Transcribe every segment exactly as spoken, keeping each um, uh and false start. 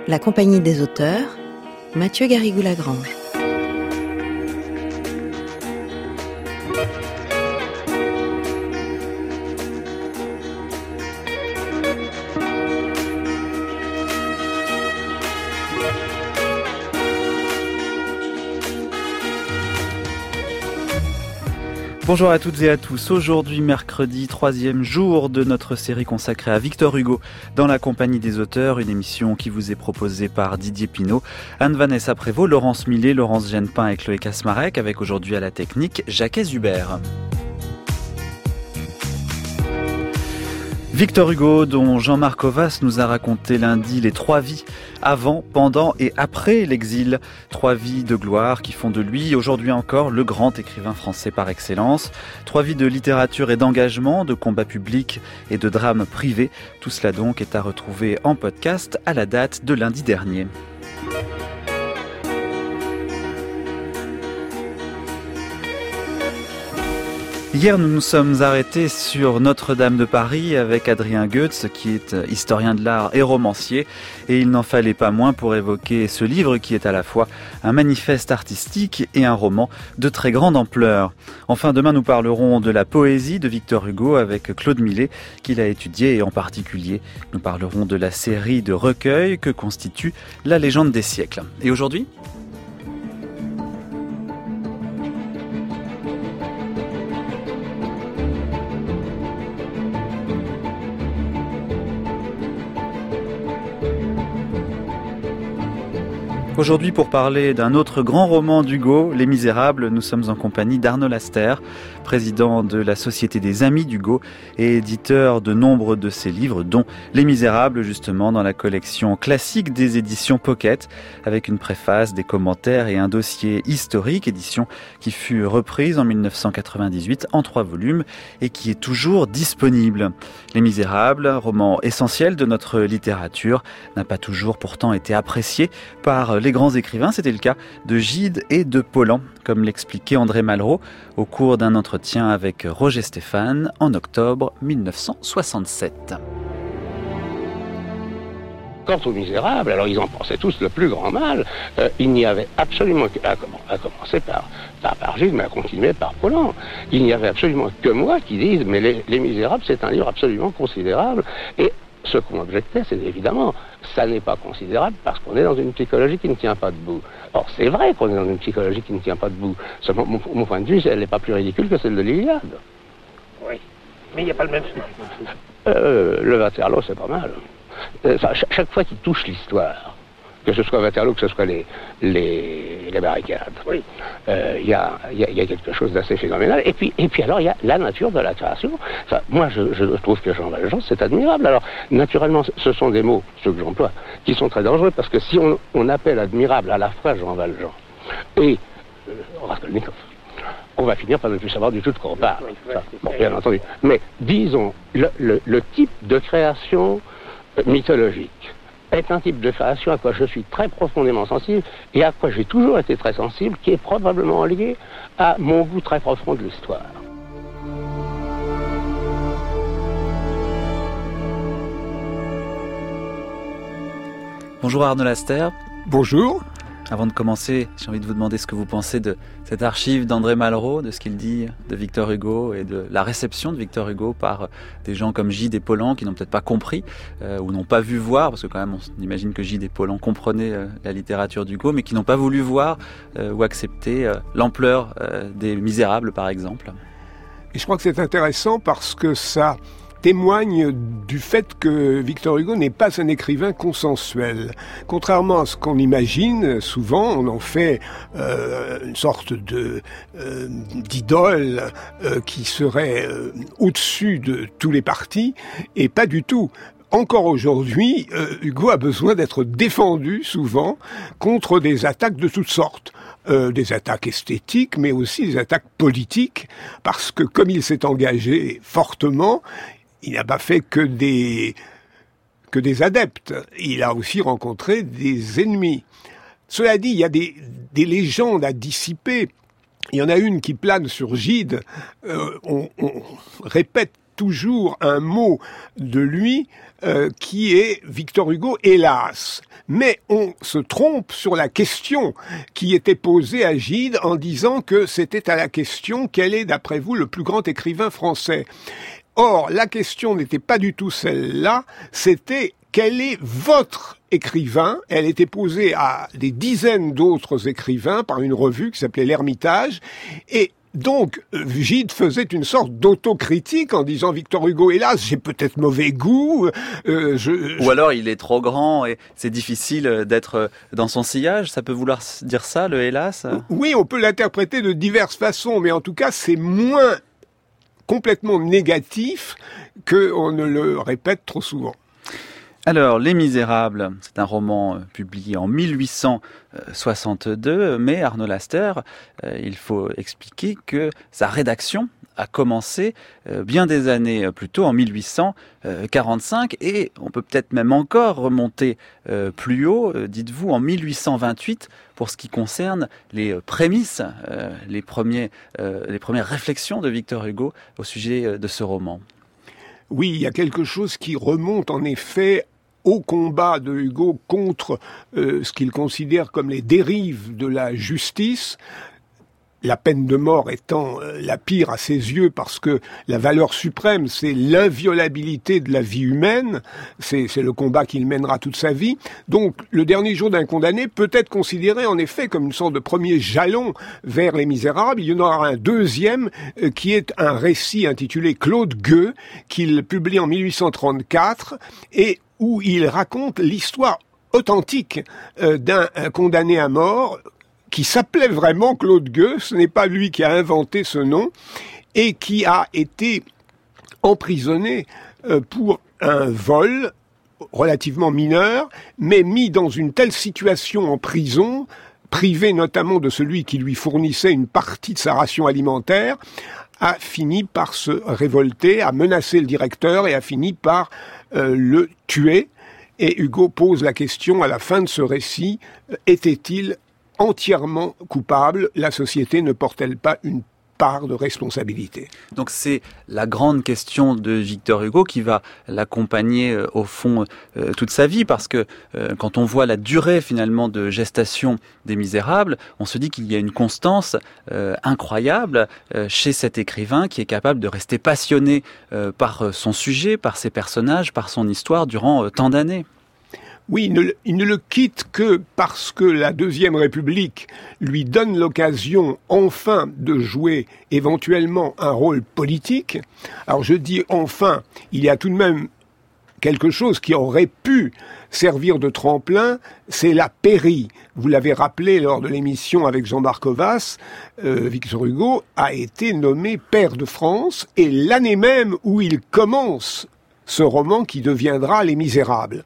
La Compagnie des auteurs, Mathieu Garrigou-Lagrange. Bonjour à toutes et à tous. Aujourd'hui, mercredi, troisième jour de notre série consacrée à Victor Hugo dans la Compagnie des auteurs, une émission qui vous est proposée par Didier Pinault, Anne-Vanessa Prévost, Laurence Millet, Laurence Genepin et Chloé Kasmarek, avec aujourd'hui à la technique Jacques Hubert. Victor Hugo, dont Jean-Marc Ovas nous a raconté lundi les trois vies avant, pendant et après l'exil. Trois vies de gloire qui font de lui, aujourd'hui encore, le grand écrivain français par excellence. Trois vies de littérature et d'engagement, de combats publics et de drames privés. Tout cela donc est à retrouver en podcast à la date de lundi dernier. Hier, nous nous sommes arrêtés sur Notre-Dame de Paris avec Adrien Goetz, qui est historien de l'art et romancier. Et il n'en fallait pas moins pour évoquer ce livre qui est à la fois un manifeste artistique et un roman de très grande ampleur. Enfin, demain, nous parlerons de la poésie de Victor Hugo avec Claude Millet, qu'il a étudié, et en particulier, nous parlerons de la série de recueils que constitue La légende des siècles. Et aujourd'hui ? Aujourd'hui, pour parler d'un autre grand roman d'Hugo, Les Misérables, nous sommes en compagnie d'Arnaud Laster, président de la Société des Amis d'Hugo et éditeur de nombre de ses livres, dont Les Misérables, justement, dans la collection classique des éditions Pocket, avec une préface, des commentaires et un dossier historique, édition qui fut reprise en mille neuf cent quatre-vingt-dix-huit en trois volumes et qui est toujours disponible. Les Misérables, roman essentiel de notre littérature, n'a pas toujours pourtant été apprécié par les Les grands écrivains. C'était le cas de Gide et de Paulan, comme l'expliquait André Malraux au cours d'un entretien avec Roger Stéphane en octobre mille neuf cent soixante-sept. Quant aux Misérables, alors ils en pensaient tous le plus grand mal. Euh, il n'y avait absolument que, à, à commencer par, par, par Gide, mais à continuer par Paulan, il n'y avait absolument que moi qui dise mais les, les Misérables, c'est un livre absolument considérable. Et ce qu'on objectait, c'est évidemment, ça n'est pas considérable parce qu'on est dans une psychologie qui ne tient pas debout. Or, c'est vrai qu'on est dans une psychologie qui ne tient pas debout. Seulement, mon, mon point de vue, elle n'est pas plus ridicule que celle de l'Iliade. Oui, mais il n'y a pas le même sujet. Euh, le Waterloo, c'est pas mal. Enfin, ch- chaque fois qu'il touche l'histoire, que ce soit Waterloo, que ce soit les, les, les barricades, il oui. euh, y, a, y, a, y a quelque chose d'assez phénoménal. Et puis, et puis alors, il y a la nature de la création. Enfin, moi, je, je trouve que Jean Valjean, c'est admirable. Alors, naturellement, ce sont des mots, ceux que j'emploie, qui sont très dangereux, parce que si on, on appelle admirable à la fois Jean Valjean et euh, Raskolnikov, on va finir par ne plus savoir du tout de quoi on parle. Enfin, bon, bien entendu. Mais disons, le, le, le type de création mythologique est un type de création à quoi je suis très profondément sensible et à quoi j'ai toujours été très sensible, qui est probablement lié à mon goût très profond de l'histoire. Bonjour Arnaud Laster. Bonjour. Avant de commencer, j'ai envie de vous demander ce que vous pensez de cette archive d'André Malraux, de ce qu'il dit de Victor Hugo et de la réception de Victor Hugo par des gens comme Gide et Paulan qui n'ont peut-être pas compris euh, ou n'ont pas vu voir, parce que quand même on imagine que Gide et Paulan comprenaient euh, la littérature d'Hugo, mais qui n'ont pas voulu voir euh, ou accepter euh, l'ampleur euh, des Misérables par exemple. Et je crois que c'est intéressant parce que ça témoigne du fait que Victor Hugo n'est pas un écrivain consensuel. Contrairement à ce qu'on imagine, souvent on en fait euh, une sorte de euh, d'idole euh, qui serait euh, au-dessus de tous les partis, et pas du tout. Encore aujourd'hui, euh, Hugo a besoin d'être défendu souvent contre des attaques de toutes sortes. Euh, des attaques esthétiques, mais aussi des attaques politiques, parce que comme il s'est engagé fortement, il n'a pas fait que des, que des adeptes. Il a aussi rencontré des ennemis. Cela dit, il y a des, des légendes à dissiper. Il y en a une qui plane sur Gide. Euh, on, on répète toujours un mot de lui euh, qui est Victor Hugo, hélas. Mais on se trompe sur la question qui était posée à Gide en disant que c'était à la question « Quel est, d'après vous, le plus grand écrivain français ?» Or, la question n'était pas du tout celle-là, c'était « Quel est votre écrivain ?» Elle était posée à des dizaines d'autres écrivains par une revue qui s'appelait L'Ermitage, et donc, Gide faisait une sorte d'autocritique en disant « Victor Hugo, hélas, j'ai peut-être mauvais goût. Euh, je, je... » Ou alors il est trop grand et c'est difficile d'être dans son sillage. Ça peut vouloir dire ça, le hélas ? Oui, on peut l'interpréter de diverses façons, mais en tout cas, c'est moins complètement négatif qu'on ne le répète trop souvent. Alors, Les Misérables, c'est un roman publié en mille huit cent soixante-deux, mais Arnaud Laster, euh, il faut expliquer que sa rédaction a commencé euh, bien des années plus tôt, en mille huit cent quarante-cinq, et on peut peut-être même encore remonter euh, plus haut, euh, dites-vous, en mille huit cent vingt-huit, pour ce qui concerne les prémices, euh, les, premiers, euh, les premières réflexions de Victor Hugo au sujet de ce roman. Oui, il y a quelque chose qui remonte en effet au combat de Hugo contre euh, ce qu'il considère comme les dérives de la justice, la peine de mort étant euh, la pire à ses yeux parce que la valeur suprême, c'est l'inviolabilité de la vie humaine, c'est, c'est le combat qu'il mènera toute sa vie. Donc le dernier jour d'un condamné peut être considéré en effet comme une sorte de premier jalon vers Les Misérables. Il y en aura un deuxième euh, qui est un récit intitulé Claude Gueux, qu'il publie en mille huit cent trente-quatre et où il raconte l'histoire authentique euh, d'un condamné à mort qui s'appelait vraiment Claude Gueux, ce n'est pas lui qui a inventé ce nom, et qui a été emprisonné euh, pour un vol relativement mineur, mais mis dans une telle situation en prison, privé notamment de celui qui lui fournissait une partie de sa ration alimentaire, a fini par se révolter, a menacé le directeur et a fini par euh, le tuer. Et Hugo pose la question à la fin de ce récit, euh, était-il entièrement coupable? La société ne porte-t-elle pas une part de responsabilité? Donc c'est la grande question de Victor Hugo qui va l'accompagner euh, au fond euh, toute sa vie, parce que euh, quand on voit la durée finalement de gestation des Misérables, on se dit qu'il y a une constance euh, incroyable euh, chez cet écrivain qui est capable de rester passionné euh, par son sujet, par ses personnages, par son histoire durant euh, tant d'années. Oui, il ne, il ne le quitte que parce que la Deuxième République lui donne l'occasion enfin de jouer éventuellement un rôle politique. Alors je dis enfin, il y a tout de même quelque chose qui aurait pu servir de tremplin, c'est la pairie. Vous l'avez rappelé lors de l'émission avec Jean Barkovas, euh, Victor Hugo a été nommé pair de France, et l'année même où il commence ce roman qui deviendra Les Misérables.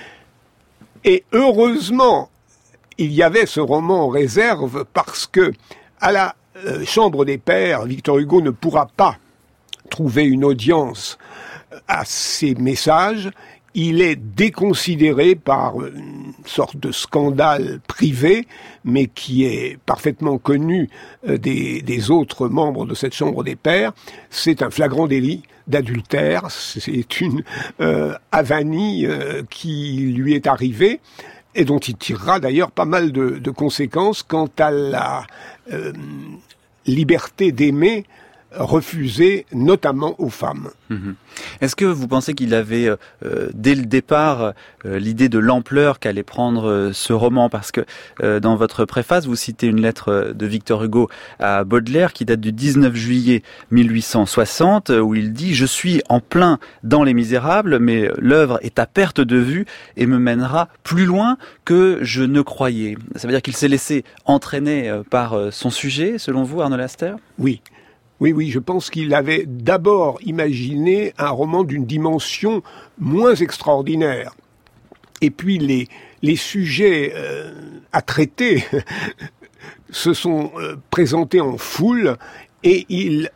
Et heureusement, il y avait ce roman en réserve parce que, à la euh, Chambre des Pairs, Victor Hugo ne pourra pas trouver une audience à ses messages. Il est déconsidéré par une sorte de scandale privé, mais qui est parfaitement connu des, des autres membres de cette Chambre des Pairs. C'est un flagrant délit d'adultère, c'est une euh, avanie euh, qui lui est arrivée et dont il tirera d'ailleurs pas mal de, de conséquences quant à la euh, liberté d'aimer refusée notamment aux femmes. Mmh. Est-ce que vous pensez qu'il avait euh, dès le départ euh, l'idée de l'ampleur qu'allait prendre euh, ce roman? Parce que euh, dans votre préface, vous citez une lettre de Victor Hugo à Baudelaire qui date du dix-neuf juillet mille huit cent soixante, où il dit « Je suis en plein dans Les Misérables, mais l'œuvre est à perte de vue et me mènera plus loin que je ne croyais ». Ça veut dire qu'il s'est laissé entraîner par son sujet, selon vous, Arnaud Laster? Oui. Oui, oui, je pense qu'il avait d'abord imaginé un roman d'une dimension moins extraordinaire. Et puis les, les sujets euh, à traiter se sont euh, présentés en foule et il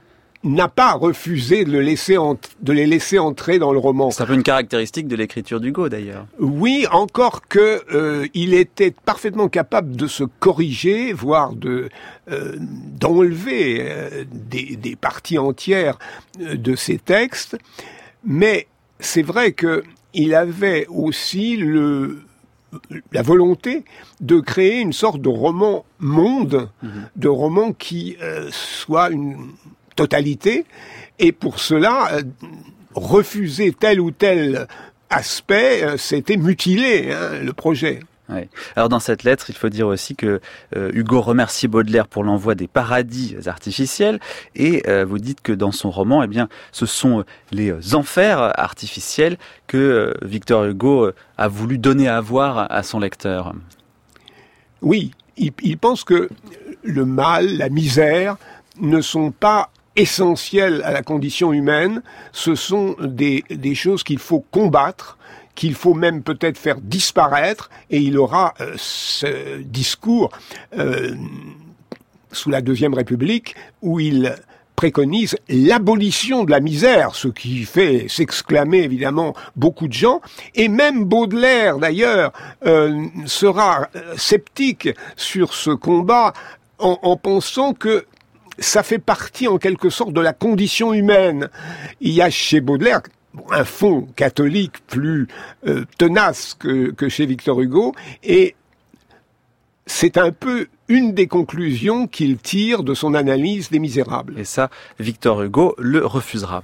n'a pas refusé de, le laisser ent- de les laisser entrer dans le roman. C'est un peu une caractéristique de l'écriture d'Hugo, d'ailleurs. Oui, encore que euh, il était parfaitement capable de se corriger, voire de euh, d'enlever euh, des, des parties entières de ses textes. Mais c'est vrai que il avait aussi le la volonté de créer une sorte de roman monde, mmh. de roman qui euh, soit une totalité, et pour cela, euh, refuser tel ou tel aspect, euh, c'était mutiler hein, le projet. Ouais. Alors dans cette lettre, il faut dire aussi que euh, Hugo remercie Baudelaire pour l'envoi des paradis artificiels, et euh, vous dites que dans son roman, eh bien, ce sont les enfers artificiels que euh, Victor Hugo a voulu donner à voir à son lecteur. Oui, il, il pense que le mal, la misère, ne sont pas essentiels à la condition humaine, ce sont des, des choses qu'il faut combattre, qu'il faut même peut-être faire disparaître, et il aura euh, ce discours euh, sous la Deuxième République où il préconise l'abolition de la misère, ce qui fait s'exclamer évidemment beaucoup de gens, et même Baudelaire d'ailleurs euh, sera sceptique sur ce combat en, en pensant que ça fait partie en quelque sorte de la condition humaine. Il y a chez Baudelaire un fond catholique plus euh, tenace que, que chez Victor Hugo, et c'est un peu une des conclusions qu'il tire de son analyse des Misérables. Et ça, Victor Hugo le refusera.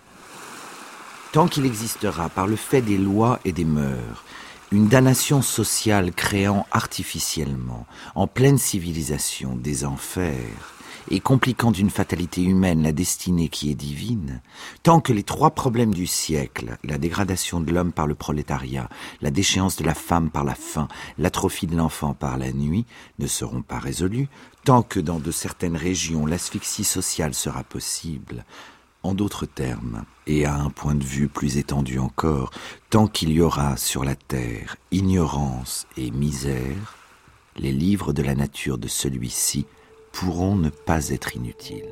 Tant qu'il existera, par le fait des lois et des mœurs, une damnation sociale créant artificiellement, en pleine civilisation, des enfers, et compliquant d'une fatalité humaine la destinée qui est divine, tant que les trois problèmes du siècle, la dégradation de l'homme par le prolétariat, la déchéance de la femme par la faim, l'atrophie de l'enfant par la nuit, ne seront pas résolus, tant que dans de certaines régions l'asphyxie sociale sera possible. En d'autres termes, et à un point de vue plus étendu encore, tant qu'il y aura sur la terre ignorance et misère, les livres de la nature de celui-ci pourront ne pas être inutiles.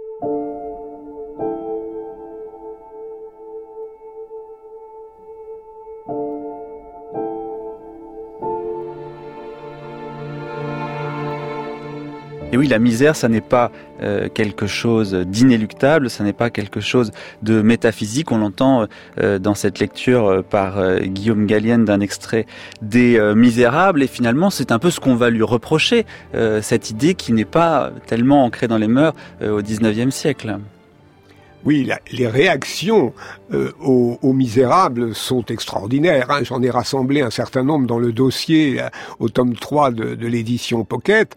Et oui, la misère, ça n'est pas euh, quelque chose d'inéluctable, ça n'est pas quelque chose de métaphysique. On l'entend euh, dans cette lecture euh, par euh, Guillaume Gallienne d'un extrait des euh, Misérables. Et finalement, c'est un peu ce qu'on va lui reprocher, euh, cette idée qui n'est pas tellement ancrée dans les mœurs euh, au dix-neuvième siècle. Oui, la, les réactions euh, aux, aux Misérables sont extraordinaires. Hein. J'en ai rassemblé un certain nombre dans le dossier euh, au tome trois de, de l'édition Pocket.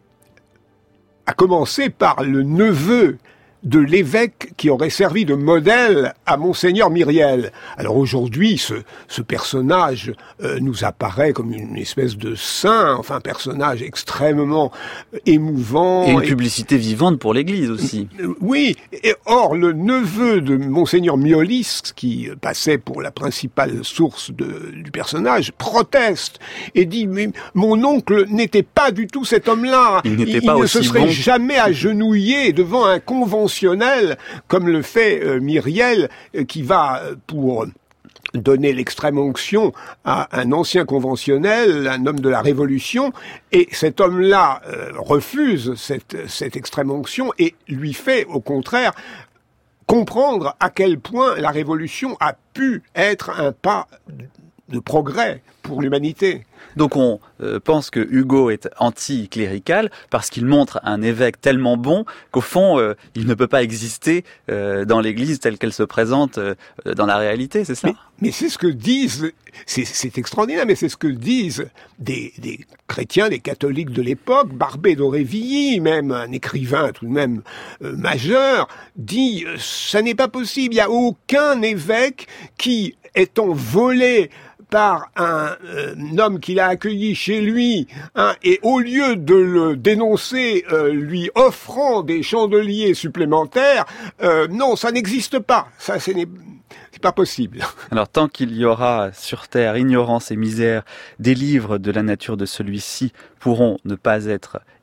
À commencer par le neveu de l'évêque qui aurait servi de modèle à Monseigneur Myriel. Alors aujourd'hui, ce, ce personnage euh, nous apparaît comme une espèce de saint, enfin un personnage extrêmement émouvant. Et une publicité et... vivante pour l'Église aussi. Oui, et or le neveu de Monseigneur Miolis, qui passait pour la principale source de, du personnage, proteste et dit « mais mon oncle n'était pas du tout cet homme-là. Il n'était il, pas il ne aussi se serait bon. jamais agenouillé devant un conventionnel comme le fait euh, Myriel, euh, qui va, euh, pour donner l'extrême onction à un ancien conventionnel, un homme de la Révolution, et cet homme-là euh, refuse cette, cette extrême onction et lui fait, au contraire, comprendre à quel point la Révolution a pu être un pas de progrès pour l'humanité. Donc on euh, pense que Hugo est anticlérical parce qu'il montre un évêque tellement bon qu'au fond, euh, il ne peut pas exister euh, dans l'Église telle qu'elle se présente euh, dans la réalité, c'est ça ? Mais, mais c'est ce que disent, c'est, c'est extraordinaire, mais c'est ce que disent des, des chrétiens, des catholiques de l'époque. Barbé d'Aurevilly, même un écrivain tout de même euh, majeur, dit « ça n'est pas possible, il n'y a aucun évêque qui, étant volé par un, euh, un homme qu'il a accueilli chez lui, hein, et au lieu de le dénoncer, euh, lui offrant des chandeliers supplémentaires, euh, non, ça n'existe pas. Ça, c'est, c'est pas possible. » Alors, tant qu'il y aura sur terre ignorance et misère, des livres de la nature de celui-ci pourront ne pas être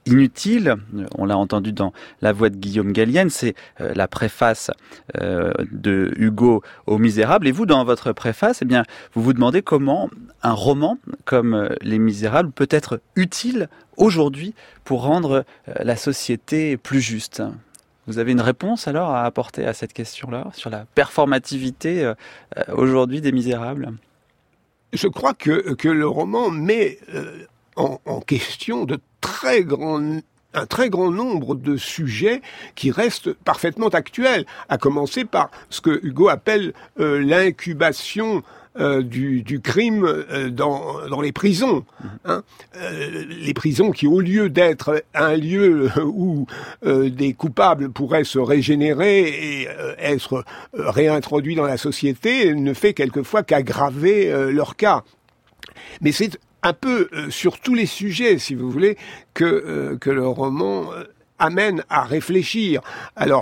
inutile. On l'a entendu dans la voix de Guillaume Gallienne, c'est euh, la préface euh, de Hugo aux Misérables. Et vous, dans votre préface, eh bien, vous vous demandez comment un roman comme euh, Les Misérables peut être utile aujourd'hui pour rendre euh, la société plus juste. Vous avez une réponse alors à apporter à cette question-là, sur la performativité euh, aujourd'hui des Misérables ? Je crois que, que le roman met euh, en, en question de très grands, un très grand nombre de sujets qui restent parfaitement actuels, à commencer par ce que Hugo appelle euh, l'incubation Euh, du, du crime euh, dans, dans les prisons. Hein. Euh, les prisons qui, au lieu d'être un lieu où euh, des coupables pourraient se régénérer et euh, être euh, réintroduits dans la société, ne fait quelquefois qu'aggraver euh, leur cas. Mais c'est un peu euh, sur tous les sujets, si vous voulez, que, euh, que le roman euh, amène à réfléchir. Alors,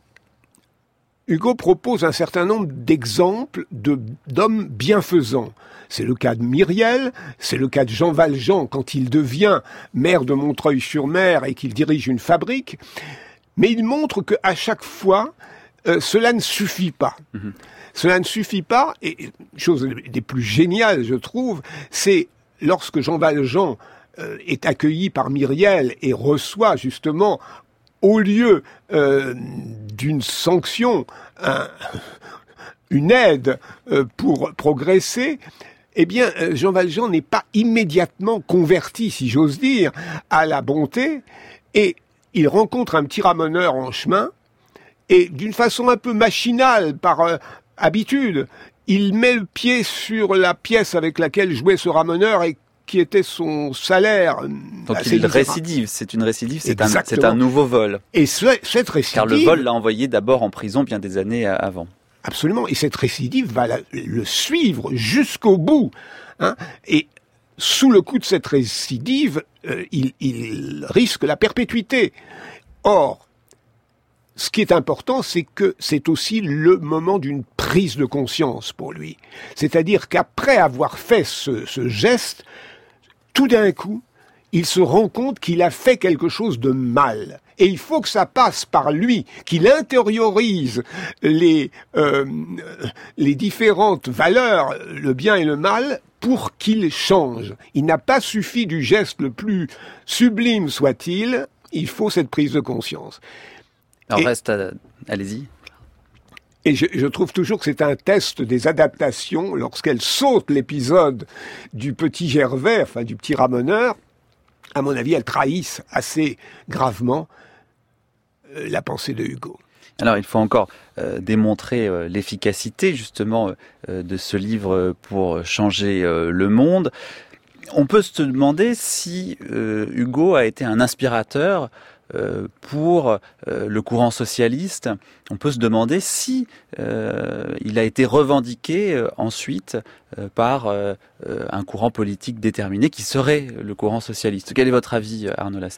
Hugo propose un certain nombre d'exemples de, d'hommes bienfaisants. C'est le cas de Myriel, c'est le cas de Jean Valjean quand il devient maire de Montreuil-sur-Mer et qu'il dirige une fabrique. Mais il montre qu'à chaque fois, euh, cela ne suffit pas. Mmh. Cela ne suffit pas, et chose des plus géniales, je trouve, c'est lorsque Jean Valjean euh, est accueilli par Myriel et reçoit justement, au lieu euh, d'une sanction, un, une aide euh, pour progresser, eh bien, Jean Valjean n'est pas immédiatement converti, si j'ose dire, à la bonté, et il rencontre un petit ramoneur en chemin, et d'une façon un peu machinale, par euh, habitude, il met le pied sur la pièce avec laquelle jouait ce ramoneur et qui était son salaire. Donc il récidive, c'est une récidive, c'est un, c'est un nouveau vol. Et ce, cette récidive... Car le vol l'a envoyé d'abord en prison bien des années avant. Absolument, et cette récidive va la, le suivre jusqu'au bout. Hein, et sous le coup de cette récidive, euh, il, il risque la perpétuité. Or, ce qui est important, c'est que c'est aussi le moment d'une prise de conscience pour lui. C'est-à-dire qu'après avoir fait ce, ce geste, tout d'un coup, il se rend compte qu'il a fait quelque chose de mal. Et il faut que ça passe par lui, qu'il intériorise les, euh, les différentes valeurs, le bien et le mal, pour qu'il change. Il n'a pas suffi du geste le plus sublime soit-il, il faut cette prise de conscience. Alors et, reste, à... allez-y. Et je, je trouve toujours que c'est un test des adaptations, lorsqu'elle saute l'épisode du petit Gervais, enfin du petit ramoneur, à mon avis, elles trahissent assez gravement euh, la pensée de Hugo. Alors, il faut encore euh, démontrer euh, l'efficacité, justement, euh, de ce livre pour changer euh, le monde. On peut se demander si euh, Hugo a été un inspirateur euh, pour euh, le courant socialiste. On peut se demander si euh, il a été revendiqué euh, ensuite euh, par euh, un courant politique déterminé qui serait le courant socialiste. Quel est votre avis, Arnaud Laster ?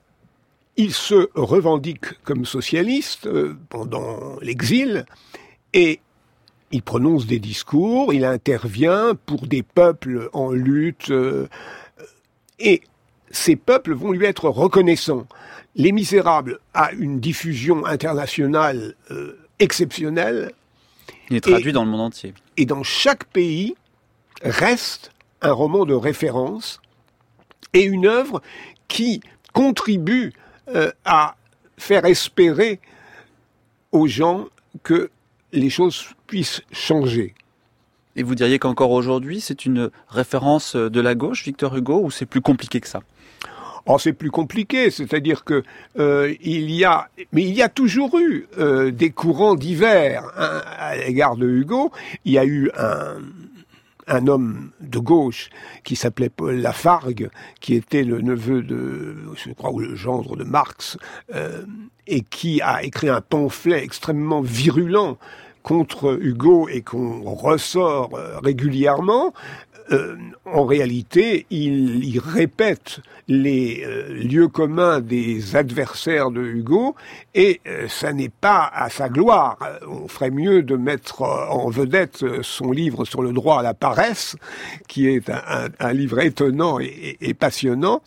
Il se revendique comme socialiste euh, pendant l'exil et il prononce des discours, il intervient pour des peuples en lutte euh, et ces peuples vont lui être reconnaissants. Les Misérables a une diffusion internationale euh, exceptionnelle. Il est traduit et, dans le monde entier. Et dans chaque pays reste un roman de référence et une œuvre qui contribue euh, à faire espérer aux gens que les choses puissent changer. Et vous diriez qu'encore aujourd'hui, c'est une référence de la gauche, Victor Hugo, ou c'est plus compliqué que ça ? Oh, c'est plus compliqué, c'est-à-dire que euh, il y a, mais il y a toujours eu euh, des courants divers hein, à l'égard de Hugo. Il y a eu un, un homme de gauche qui s'appelait Paul Lafargue, qui était le neveu de, je crois, ou le gendre de Marx, euh, et qui a écrit un pamphlet extrêmement virulent contre Hugo et qu'on ressort euh, régulièrement. Euh, en réalité, il, il répète les euh, lieux communs des adversaires de Hugo et euh, ça n'est pas à sa gloire. On ferait mieux de mettre en vedette son livre sur le droit à la paresse, qui est un, un, un livre étonnant et, et, et passionnant.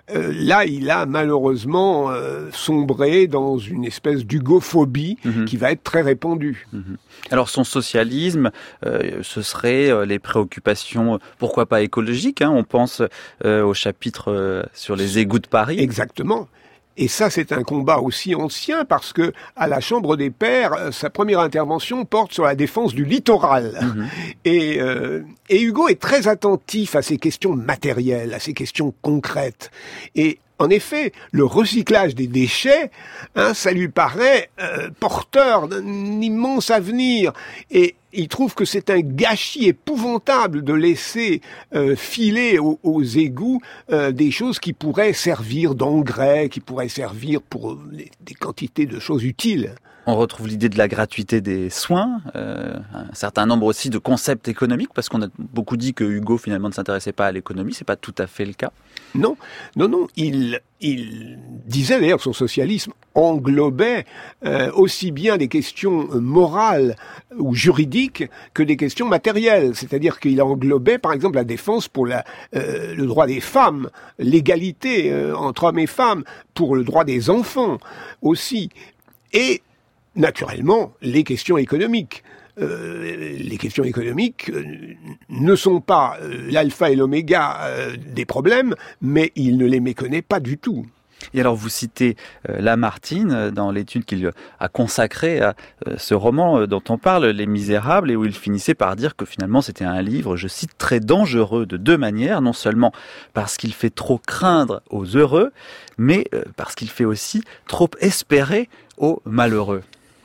euh, là, il a malheureusement euh, sombré dans une espèce d'hugophobie mmh. qui va être très répandue. Mmh. Alors son socialisme, euh, ce serait euh, les préoccupations, pourquoi pas écologiques, hein, on pense euh, au chapitre euh, sur les égouts de Paris. Exactement. Et ça, c'est un combat aussi ancien parce que à la Chambre des Pairs, sa première intervention porte sur la défense du littoral. Mmh. Et, euh, et Hugo est très attentif à ces questions matérielles, à ces questions concrètes. Et en effet, le recyclage des déchets, hein, ça lui paraît euh, porteur d'un immense avenir. Et il trouve que c'est un gâchis épouvantable de laisser euh, filer aux, aux égouts euh, des choses qui pourraient servir d'engrais, qui pourraient servir pour euh, des quantités de choses utiles. On retrouve l'idée de la gratuité des soins, euh, un certain nombre aussi de concepts économiques, parce qu'on a beaucoup dit que Hugo finalement ne s'intéressait pas à l'économie, c'est pas tout à fait le cas. Non, non, non, il, il disait d'ailleurs que son socialisme englobait euh, aussi bien des questions morales ou juridiques que des questions matérielles, c'est-à-dire qu'il englobait par exemple la défense pour la, euh, le droit des femmes, l'égalité euh, entre hommes et femmes, pour le droit des enfants aussi, et naturellement, les questions économiques. Euh, les questions économiques euh, ne sont pas euh, l'alpha et l'oméga euh, des problèmes, mais il ne les méconnaît pas du tout. Et alors vous citez euh, Lamartine dans l'étude qu'il a consacrée à euh, ce roman euh, dont on parle, Les Misérables, et où il finissait par dire que finalement c'était un livre, je cite, très dangereux de deux manières, non seulement parce qu'il fait trop craindre aux heureux, mais euh, parce qu'il fait aussi trop espérer aux malheureux.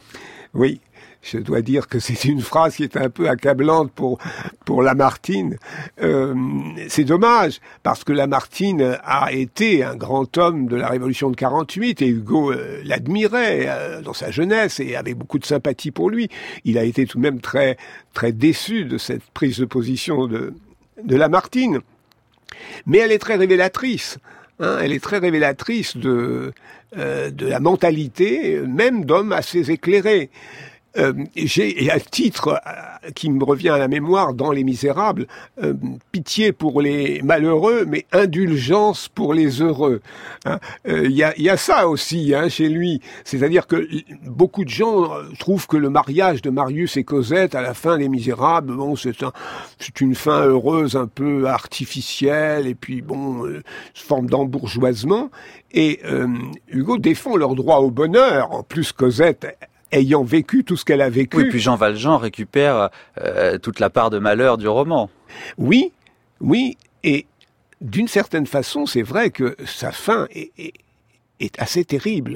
Oui, je dois dire que c'est une phrase qui est un peu accablante pour pour Lamartine. Euh, c'est dommage, parce que Lamartine a été un grand homme de la Révolution de quarante-huit, et Hugo euh, l'admirait euh, dans sa jeunesse et avait beaucoup de sympathie pour lui. Il a été tout de même très très déçu de cette prise de position de de Lamartine. Mais elle est très révélatrice. Hein, elle est très révélatrice de euh, de la mentalité, même d'hommes assez éclairés. Euh, j'ai un titre euh, qui me revient à la mémoire dans Les Misérables, euh, pitié pour les malheureux, mais indulgence pour les heureux. Il hein. euh, y, a, y a ça aussi hein, chez lui, c'est-à-dire que beaucoup de gens trouvent que le mariage de Marius et Cosette à la fin des Misérables, bon, c'est, un, c'est une fin heureuse un peu artificielle, et puis bon, euh, forme d'embourgeoisement. Et euh, Hugo défend leur droit au bonheur. En plus, Cosette, ayant vécu tout ce qu'elle a vécu. Oui, puis Jean Valjean récupère euh, toute la part de malheur du roman. Oui, oui, et d'une certaine façon, c'est vrai que sa fin est, est, est assez terrible.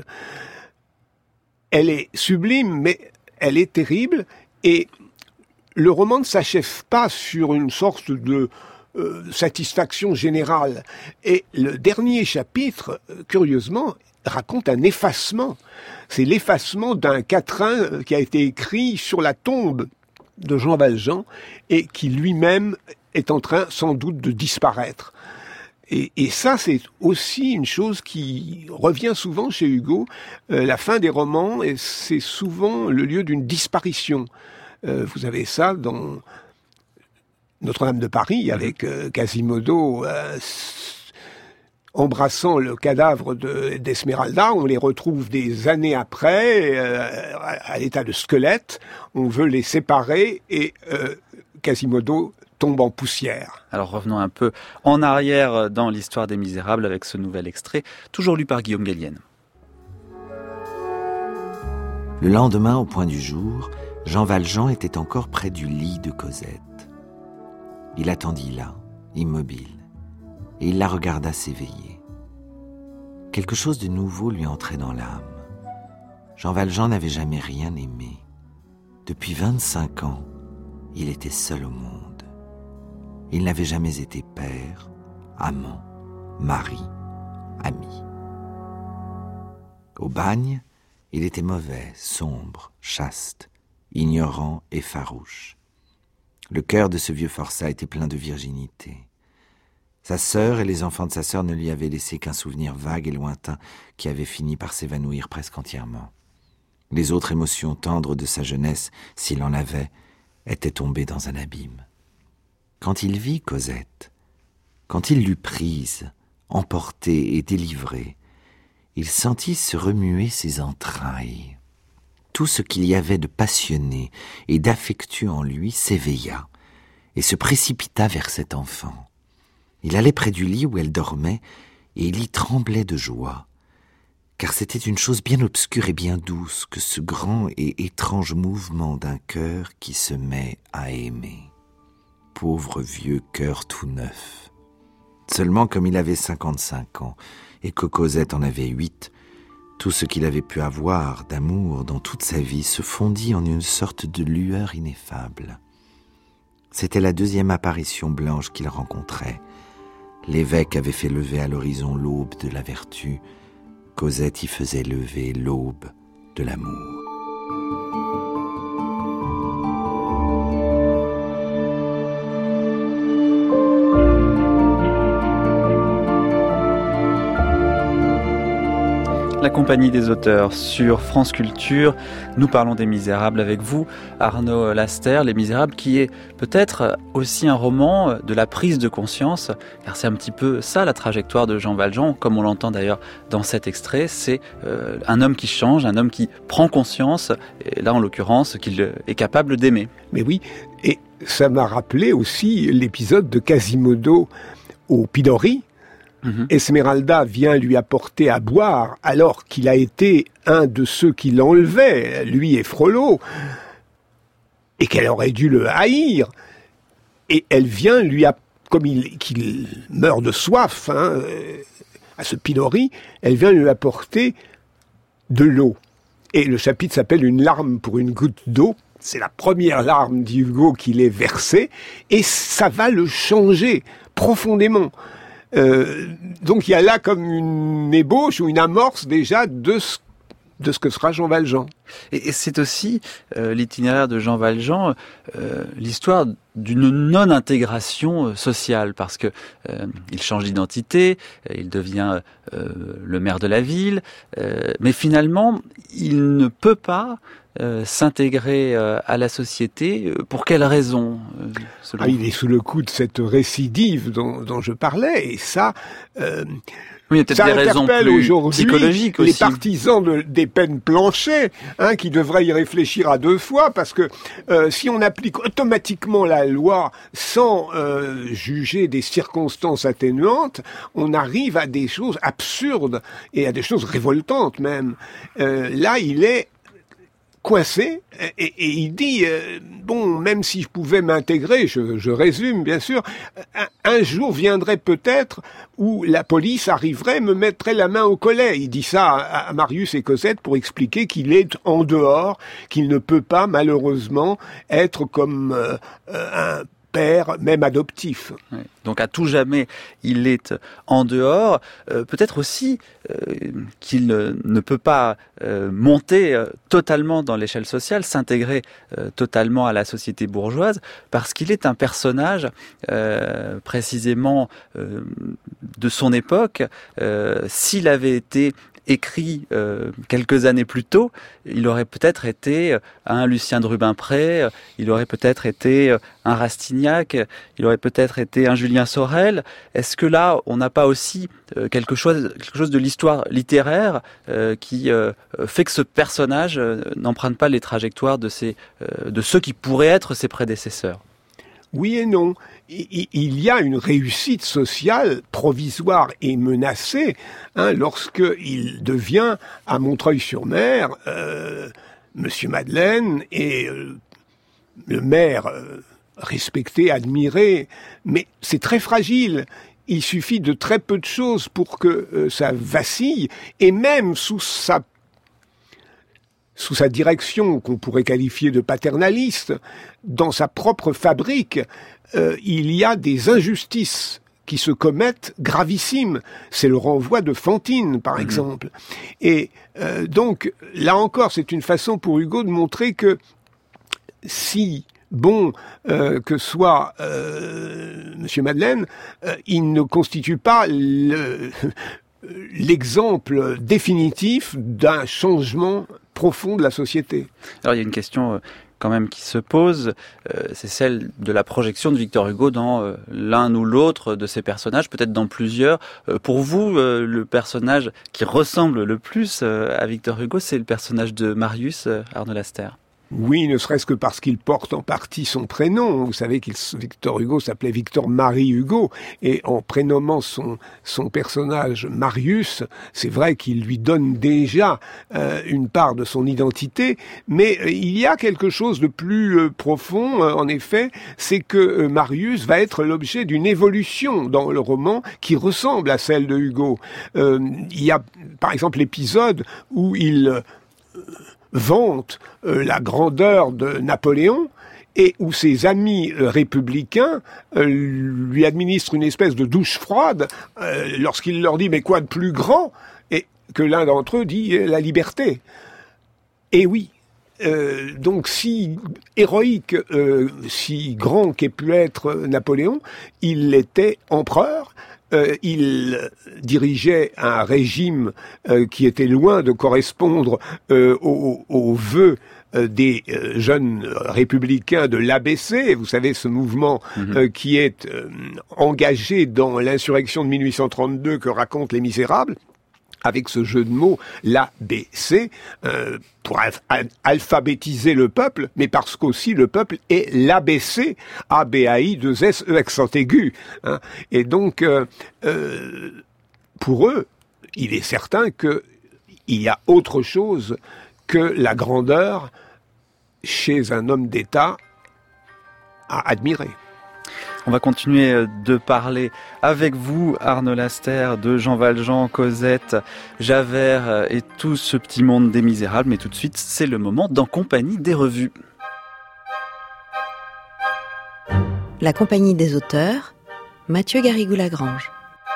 Elle est sublime, mais elle est terrible, et le roman ne s'achève pas sur une sorte de euh, satisfaction générale. Et le dernier chapitre, curieusement, raconte un effacement. C'est l'effacement d'un quatrain qui a été écrit sur la tombe de Jean Valjean et qui lui-même est en train sans doute de disparaître. Et, et ça, c'est aussi une chose qui revient souvent chez Hugo. Euh, la fin des romans, et c'est souvent le lieu d'une disparition. Euh, vous avez ça dans Notre-Dame de Paris avec euh, Quasimodo euh, embrassant le cadavre de, d'Esmeralda. On les retrouve des années après, euh, à l'état de squelette. On veut les séparer et euh, Quasimodo tombe en poussière. Alors revenons un peu en arrière dans l'histoire des Misérables avec ce nouvel extrait, toujours lu par Guillaume Gallienne. Le lendemain, au point du jour, Jean Valjean était encore près du lit de Cosette. Il attendit là, immobile, et il la regarda s'éveiller. Quelque chose de nouveau lui entrait dans l'âme. Jean Valjean n'avait jamais rien aimé. Depuis vingt-cinq ans, il était seul au monde. Il n'avait jamais été père, amant, mari, ami. Au bagne, il était mauvais, sombre, chaste, ignorant et farouche. Le cœur de ce vieux forçat était plein de virginité. Sa sœur et les enfants de sa sœur ne lui avaient laissé qu'un souvenir vague et lointain qui avait fini par s'évanouir presque entièrement. Les autres émotions tendres de sa jeunesse, s'il en avait, étaient tombées dans un abîme. Quand il vit Cosette, quand il l'eut prise, emporté et délivré, il sentit se remuer ses entrailles. Tout ce qu'il y avait de passionné et d'affectueux en lui s'éveilla et se précipita vers cet enfant. Il allait près du lit où elle dormait et il y tremblait de joie, car c'était une chose bien obscure et bien douce que ce grand et étrange mouvement d'un cœur qui se met à aimer. Pauvre vieux cœur tout neuf. Seulement comme il avait cinquante-cinq ans et que Cosette en avait huit, tout ce qu'il avait pu avoir d'amour dans toute sa vie se fondit en une sorte de lueur ineffable. C'était la deuxième apparition blanche qu'il rencontrait. L'évêque avait fait lever à l'horizon l'aube de la vertu. Cosette y faisait lever l'aube de l'amour. La Compagnie des auteurs sur France Culture. Nous parlons des Misérables avec vous, Arnaud Laster. Les Misérables qui est peut-être aussi un roman de la prise de conscience, car c'est un petit peu ça la trajectoire de Jean Valjean, comme on l'entend d'ailleurs dans cet extrait. C'est euh, un homme qui change, un homme qui prend conscience, et là en l'occurrence qu'il est capable d'aimer. Mais oui, et ça m'a rappelé aussi l'épisode de Quasimodo au pilori. Mmh. Esmeralda vient lui apporter à boire alors qu'il a été un de ceux qui l'enlevaient, lui et Frollo, et qu'elle aurait dû le haïr. Et elle vient lui, a, comme il, qu'il meurt de soif, hein, à ce pilori, elle vient lui apporter de l'eau. Et le chapitre s'appelle « Une larme pour une goutte d'eau ». C'est la première larme d'Hugo qu'il ait versée, et ça va le changer profondément. Euh, donc il y a là comme une ébauche ou une amorce déjà de ce, de ce que sera Jean Valjean. Et, et c'est aussi euh, l'itinéraire de Jean Valjean, euh, l'histoire d'une non-intégration sociale, parce que euh, il change d'identité, il devient euh, le maire de la ville, euh, mais finalement il ne peut pas Euh, s'intégrer euh, à la société. Pour quelle raison euh, selon ah, Il est sous le coup de cette récidive dont, dont je parlais, et ça... Euh, oui, il y a peut-être ça des raisons plus psychologiques aussi. Les partisans de, des peines planchées, hein, qui devraient y réfléchir à deux fois, parce que euh, si on applique automatiquement la loi sans euh, juger des circonstances atténuantes, on arrive à des choses absurdes et à des choses révoltantes même. Euh, là, il est coincé, et, et il dit euh, bon, même si je pouvais m'intégrer, je, je résume bien sûr, un, un jour viendrait peut-être où la police arriverait, me mettrait la main au collet. Il dit ça à, à Marius et Cosette pour expliquer qu'il est en dehors, qu'il ne peut pas malheureusement être comme euh, un père, même adoptif. Oui. Donc à tout jamais, il est en dehors. Euh, peut-être aussi euh, qu'il ne peut pas euh, monter euh, totalement dans l'échelle sociale, s'intégrer euh, totalement à la société bourgeoise, parce qu'il est un personnage euh, précisément euh, de son époque. Euh, s'il avait été écrit euh, quelques années plus tôt, il aurait peut-être été un Lucien de Rubempré, il aurait peut-être été un Rastignac, il aurait peut-être été un Julien Sorel. Est-ce que là, on n'a pas aussi euh, quelque chose, quelque chose de l'histoire littéraire euh, qui euh, fait que ce personnage euh, n'emprunte pas les trajectoires de, ses, euh, de ceux qui pourraient être ses prédécesseurs ? Oui et non. Il y a une réussite sociale provisoire et menacée hein, lorsqu'il devient à Montreuil-sur-Mer euh, Monsieur Madeleine et euh, le maire euh, respecté, admiré, mais c'est très fragile. Il suffit de très peu de choses pour que euh, ça vacille, et même sous sa sous sa direction, qu'on pourrait qualifier de paternaliste, dans sa propre fabrique, euh, il y a des injustices qui se commettent gravissimes. C'est le renvoi de Fantine, par mmh. exemple. Et euh, donc, là encore, c'est une façon pour Hugo de montrer que si bon euh, que soit euh, Monsieur Madeleine, euh, il ne constitue pas le, l'exemple définitif d'un changement profond de la société. Alors il y a une question quand même qui se pose, euh, c'est celle de la projection de Victor Hugo dans euh, l'un ou l'autre de ses personnages, peut-être dans plusieurs. Euh, pour vous, euh, le personnage qui ressemble le plus euh, à Victor Hugo, c'est le personnage de Marius, euh, Arnaud Laster. Oui, ne serait-ce que parce qu'il porte en partie son prénom. Vous savez qu'il Victor Hugo s'appelait Victor Marie Hugo, et en prénommant son son personnage Marius, c'est vrai qu'il lui donne déjà euh, une part de son identité, mais euh, il y a quelque chose de plus euh, profond. Euh, en effet, c'est que euh, Marius va être l'objet d'une évolution dans le roman qui ressemble à celle de Hugo. Euh, il y a, par exemple, l'épisode où il euh, vante euh, la grandeur de Napoléon et où ses amis euh, républicains euh, lui administrent une espèce de douche froide euh, lorsqu'il leur dit « mais quoi de plus grand ?» et que l'un d'entre eux dit « la liberté ». Et oui, euh, donc si héroïque, euh, si grand qu'ait pu être Napoléon, il était empereur. Euh, il dirigeait un régime euh, qui était loin de correspondre euh, aux, aux vœux euh, des euh, jeunes républicains de l'A B C, vous savez, ce mouvement mmh. euh, qui est euh, engagé dans l'insurrection de mille huit cent trente-deux que racontent Les Misérables, avec ce jeu de mots, l'A B C, euh, pour al- al- alphabétiser le peuple, mais parce qu'aussi le peuple est l'A B C, A B A I deux S E accent aigu. Hein. Et donc, euh, euh, pour eux, il est certain qu'il y a autre chose que la grandeur chez un homme d'État à admirer. On va continuer de parler avec vous, Arnaud Laster, de Jean Valjean, Cosette, Javert et tout ce petit monde des Misérables. Mais tout de suite, c'est le moment d'En compagnie des revues. La compagnie des auteurs, Mathieu Garrigou-Lagrange.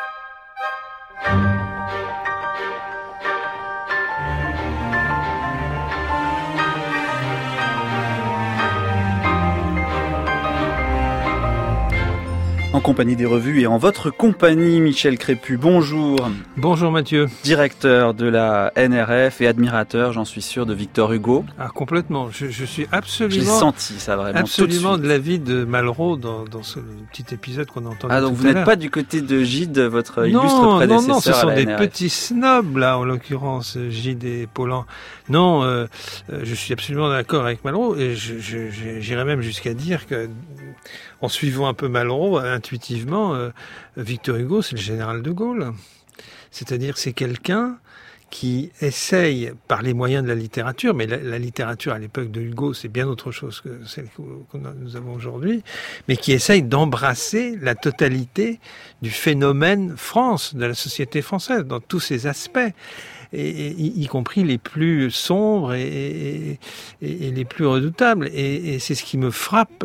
En compagnie des revues et en votre compagnie, Michel Crépu, bonjour. Bonjour Mathieu. Directeur de la N R F et admirateur, j'en suis sûr, de Victor Hugo. Ah, complètement. Je, je suis absolument... J'ai senti ça vraiment absolument tout de, de l'avis de Malraux dans, dans ce petit épisode qu'on a entendu. Ah, donc tout vous à n'êtes l'heure. pas du côté de Gide, votre non, illustre prédécesseur. Non, non, ce à sont la des N R F. petits snobs, là, en l'occurrence, Gide et Paulhan. Non, euh, je suis absolument d'accord avec Malraux, et je, je, je, j'irais même jusqu'à dire que, en suivant un peu Malraux, intuitivement, euh, Victor Hugo, c'est le général de Gaulle. C'est-à-dire, c'est quelqu'un qui essaye, par les moyens de la littérature, mais la, la littérature à l'époque de Hugo, c'est bien autre chose que celle que nous avons aujourd'hui, mais qui essaye d'embrasser la totalité du phénomène France, de la société française, dans tous ses aspects. Et, et, y compris les plus sombres et, et, et, et les plus redoutables. Et, et c'est ce qui me frappe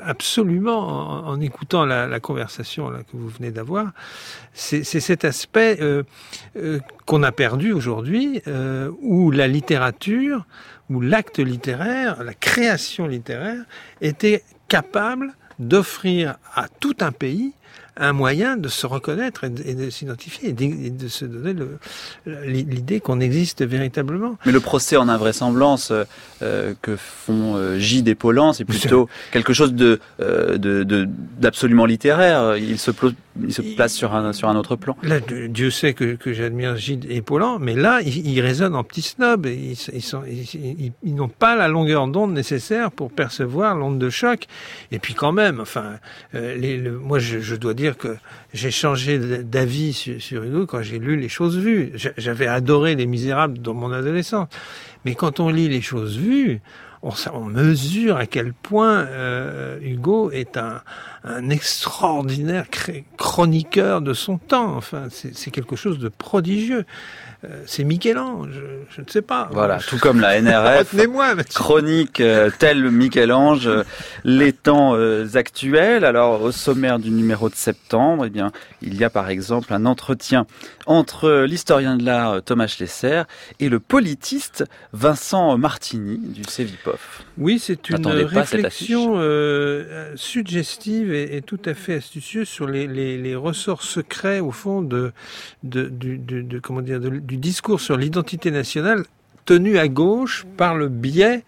absolument en, en écoutant la, la conversation là, que vous venez d'avoir. C'est, c'est cet aspect euh, euh, qu'on a perdu aujourd'hui, euh, où la littérature, où l'acte littéraire, la création littéraire, était capable d'offrir à tout un pays un moyen de se reconnaître et de, et de s'identifier et de, et de se donner le, l'idée qu'on existe véritablement. Mais le procès en invraisemblance euh, que font euh, Gide et Paulhan, c'est plutôt quelque chose de, euh, de, de d'absolument littéraire. Il se, plo- il se place sur un, sur un autre plan. Là, Dieu sait que, que j'admire Gide et Paulhan, mais là, ils, ils résonnent en petits snobs. Ils, ils, sont, ils, ils, ils n'ont pas la longueur d'onde nécessaire pour percevoir l'onde de choc. Et puis quand même, enfin, euh, les, le, moi, je, je dois dire que j'ai changé d'avis sur, sur Hugo quand j'ai lu Les Choses Vues. J'avais adoré Les Misérables dans mon adolescence. Mais quand on lit Les Choses Vues, on, on mesure à quel point euh, Hugo est un, un extraordinaire chroniqueur de son temps. Enfin, c'est, c'est quelque chose de prodigieux. Euh, c'est Michel-Ange, je, je ne sais pas. Voilà, tout comme la N R F, chronique euh, tel Michel-Ange, euh, les temps euh, actuels. Alors, au sommaire du numéro de septembre, eh bien, il y a par exemple un entretien entre l'historien de l'art Thomas Schlesser et le politiste Vincent Martini du Cevipof. Oui, c'est une réflexion euh, suggestive et, et tout à fait astucieuse sur les, les, les ressorts secrets, au fond, de, de, de, de, de comment dire, de, du discours sur l'identité nationale tenu à gauche par le biais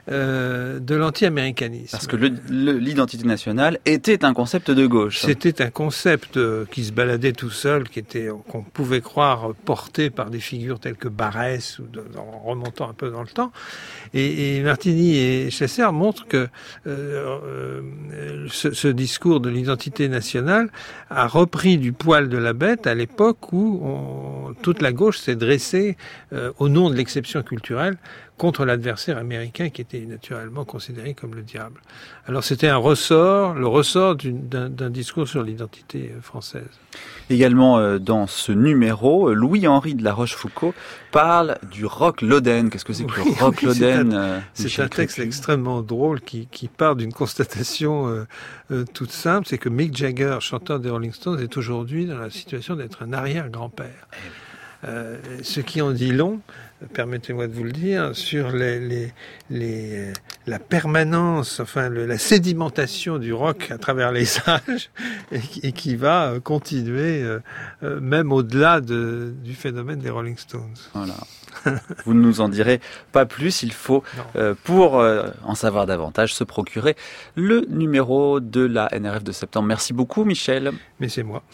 euh, de l'anti-américanisme. Parce que le, le, l'identité nationale était un concept de gauche. C'était un concept qui se baladait tout seul, qui était, qu'on pouvait croire porté par des figures telles que Barrès, ou de, en remontant un peu dans le temps. Et, et Martini et Chasser montrent que euh, euh, ce, ce discours de l'identité nationale a repris du poil de la bête à l'époque où on, toute la gauche s'est dressée euh, au nom de l'exception culturelle contre l'adversaire américain qui était naturellement considéré comme le diable. Alors c'était un ressort, le ressort d'un, d'un discours sur l'identité française. Également euh, dans ce numéro, Louis-Henri de La Rochefoucauld parle du Roch-Loden. Qu'est-ce que c'est que oui, le Roch-Loden? C'est un, euh, c'est un texte Crépin. extrêmement drôle qui, qui part d'une constatation euh, euh, toute simple, c'est que Mick Jagger, chanteur des Rolling Stones, est aujourd'hui dans la situation d'être un arrière-grand-père. Euh, ce qui en dit long, permettez-moi de vous le dire, sur les, les, les, la permanence, enfin le, la sédimentation du rock à travers les âges et, et qui va continuer euh, euh, même au-delà de, du phénomène des Rolling Stones. Voilà. Vous ne nous en direz pas plus, il faut, euh, pour euh, en savoir davantage, se procurer le numéro de la N R F de septembre. Merci beaucoup Michel. Mais c'est moi.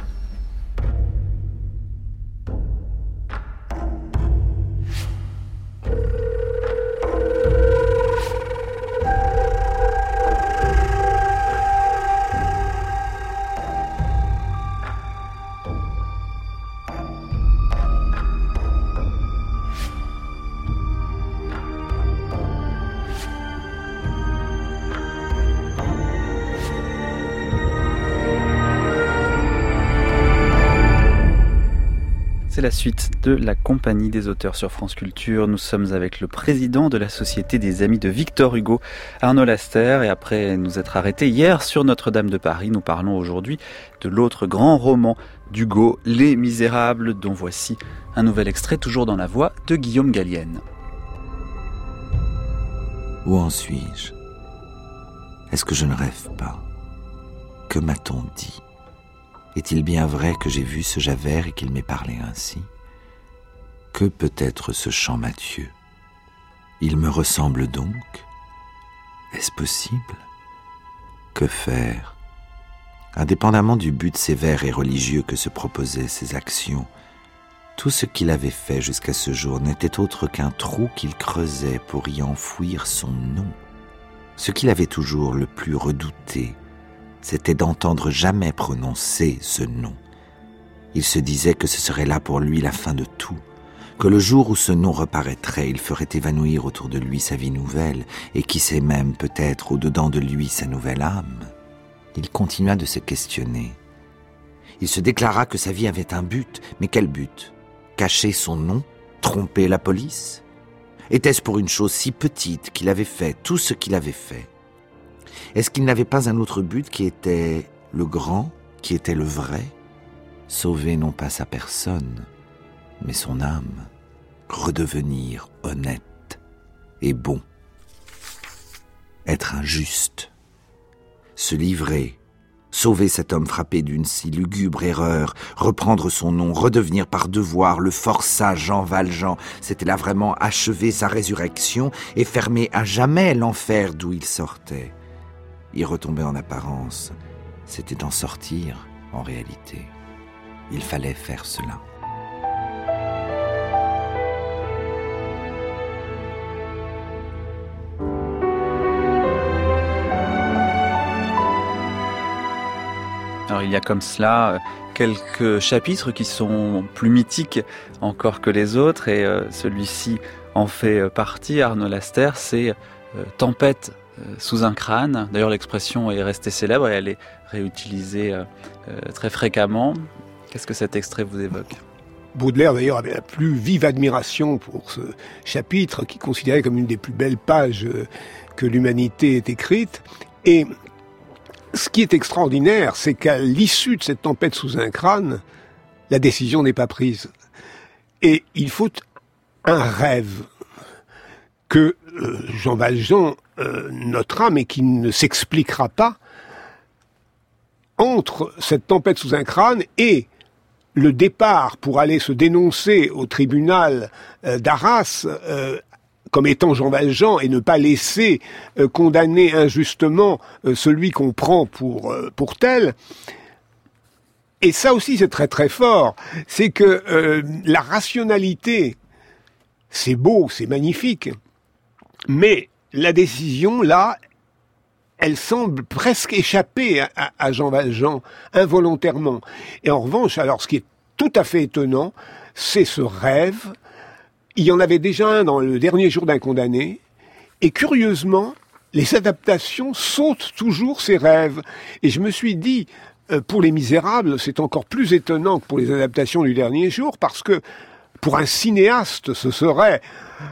C'est la suite de la compagnie des auteurs sur France Culture. Nous sommes avec le président de la Société des Amis de Victor Hugo, Arnaud Laster. Et après nous être arrêtés hier sur Notre-Dame de Paris, nous parlons aujourd'hui de l'autre grand roman d'Hugo, Les Misérables, dont voici un nouvel extrait, toujours dans la voix de Guillaume Gallienne. Où en suis-je? Est-ce que je ne rêve pas? Que m'a-t-on dit? Est-il bien vrai que j'ai vu ce Javert et qu'il m'ait parlé ainsi? Que peut être ce chant Mathieu? Il me ressemble donc? Est-ce possible? Que faire? Indépendamment du but sévère et religieux que se proposaient ses actions, tout ce qu'il avait fait jusqu'à ce jour n'était autre qu'un trou qu'il creusait pour y enfouir son nom. Ce qu'il avait toujours le plus redouté, c'était d'entendre jamais prononcer ce nom. Il se disait que ce serait là pour lui la fin de tout, que le jour où ce nom reparaîtrait, il ferait évanouir autour de lui sa vie nouvelle, et qui sait même peut-être au-dedans de lui sa nouvelle âme. Il continua de se questionner. Il se déclara que sa vie avait un but, mais quel but? Cacher son nom? Tromper la police? Était-ce pour une chose si petite qu'il avait fait tout ce qu'il avait fait? Est-ce qu'il n'avait pas un autre but qui était le grand, qui était le vrai? Sauver non pas sa personne, mais son âme, redevenir honnête et bon. Être injuste, se livrer, sauver cet homme frappé d'une si lugubre erreur, reprendre son nom, redevenir par devoir le forçat Jean Valjean, c'était là vraiment achever sa résurrection et fermer à jamais l'enfer d'où il sortait. Y retomber en apparence, c'était en sortir en réalité. Il fallait faire cela. Alors il y a comme cela quelques chapitres qui sont plus mythiques encore que les autres, et celui-ci en fait partie. Arnaud Laster, c'est Tempête sous un crâne. D'ailleurs, l'expression est restée célèbre et elle est réutilisée euh, très fréquemment. Qu'est-ce que cet extrait vous évoque? Baudelaire, d'ailleurs, avait la plus vive admiration pour ce chapitre, qui considérait comme une des plus belles pages que l'humanité ait écrite. Et ce qui est extraordinaire, c'est qu'à l'issue de cette tempête sous un crâne, la décision n'est pas prise. Et il faut un rêve que euh, Jean Valjean euh, notera, mais qui ne s'expliquera pas, entre cette tempête sous un crâne et le départ pour aller se dénoncer au tribunal euh, d'Arras, euh, comme étant Jean Valjean et ne pas laisser euh, condamner injustement euh, celui qu'on prend pour, euh, pour tel. Et ça aussi, c'est très très fort. C'est que euh, la rationalité, c'est beau, c'est magnifique. Mais la décision, là, elle semble presque échapper à, à, à Jean Valjean, involontairement. Et en revanche, alors, ce qui est tout à fait étonnant, c'est ce rêve. Il y en avait déjà un dans Le Dernier jour d'un condamné. Et curieusement, les adaptations sautent toujours ces rêves. Et je me suis dit, euh, pour Les Misérables, c'est encore plus étonnant que pour les adaptations du Dernier jour, parce que pour un cinéaste, ce serait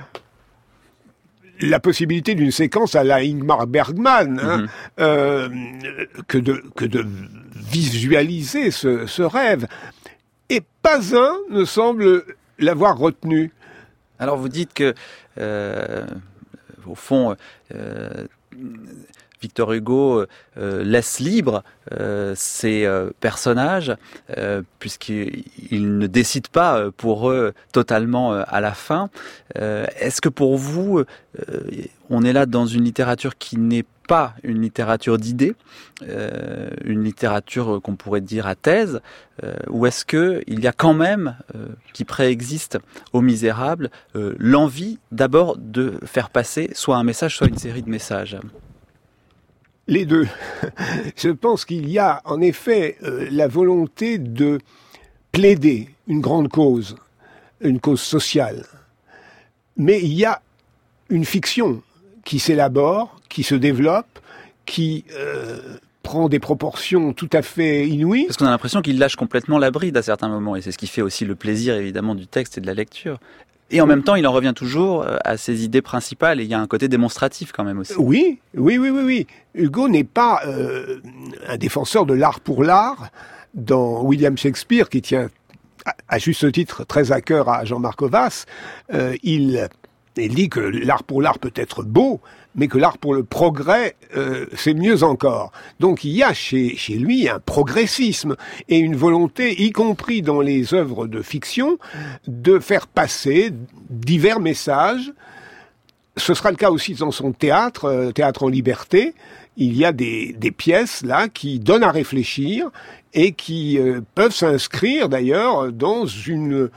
la possibilité d'une séquence à la Ingmar Bergman, hein, mm-hmm. euh, que de que de visualiser ce, ce rêve. Et pas un ne semble l'avoir retenu. Alors vous dites que, euh, au fond, euh, Victor Hugo euh, laisse libre euh, ses euh, personnages, euh, puisqu'il ne décide pas pour eux totalement euh, à la fin. Euh, est-ce que pour vous, euh, on est là dans une littérature qui n'est pas une littérature d'idées, euh, une littérature qu'on pourrait dire à thèse, euh, ou est-ce que il y a quand même, euh, qui préexiste aux Misérables, euh, l'envie d'abord de faire passer soit un message, soit une série de messages? Les deux. Je pense qu'il y a en effet euh, la volonté de plaider une grande cause, une cause sociale. Mais il y a une fiction qui s'élabore, qui se développe, qui euh, prend des proportions tout à fait inouïes. Parce qu'on a l'impression qu'il lâche complètement la bride à certains moments, et c'est ce qui fait aussi le plaisir évidemment du texte et de la lecture. Et en même temps, il en revient toujours à ses idées principales, et il y a un côté démonstratif quand même aussi. Oui, oui, oui, oui, oui. Hugo n'est pas euh, un défenseur de l'art pour l'art. Dans William Shakespeare, qui tient à, à juste titre très à cœur à Jean-Marc Auvasse, euh, il, il dit que l'art pour l'art peut être beau, mais que l'art pour le progrès, euh, c'est mieux encore. Donc il y a chez, chez lui un progressisme et une volonté, y compris dans les œuvres de fiction, de faire passer divers messages. Ce sera le cas aussi dans son théâtre, euh, Théâtre en liberté. Il y a des, des pièces là qui donnent à réfléchir et qui euh, peuvent s'inscrire d'ailleurs dans une...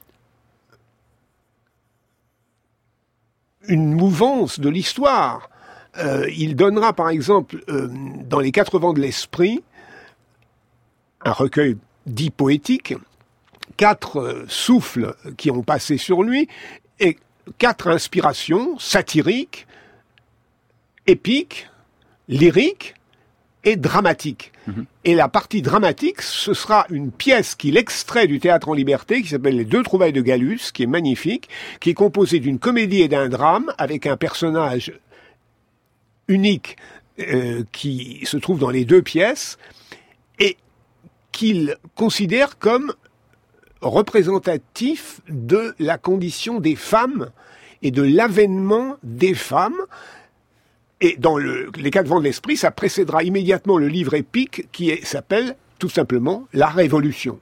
une mouvance de l'histoire. Euh, il donnera, par exemple, euh, dans Les Quatre Vents de l'Esprit, un recueil dit poétique, quatre euh, souffles qui ont passé sur lui, et quatre inspirations satiriques, épiques, lyriques et dramatiques. Mmh. Et la partie dramatique, ce sera une pièce qu'il extrait du Théâtre en liberté, qui s'appelle Les Deux Trouvailles de Gallus, qui est magnifique, qui est composée d'une comédie et d'un drame, avec un personnage unique euh, qui se trouve dans les deux pièces, et qu'il considère comme représentatif de la condition des femmes et de l'avènement des femmes. Et dans le, Les Quatre Vents de l'Esprit, ça précédera immédiatement le livre épique qui est, s'appelle tout simplement La Révolution.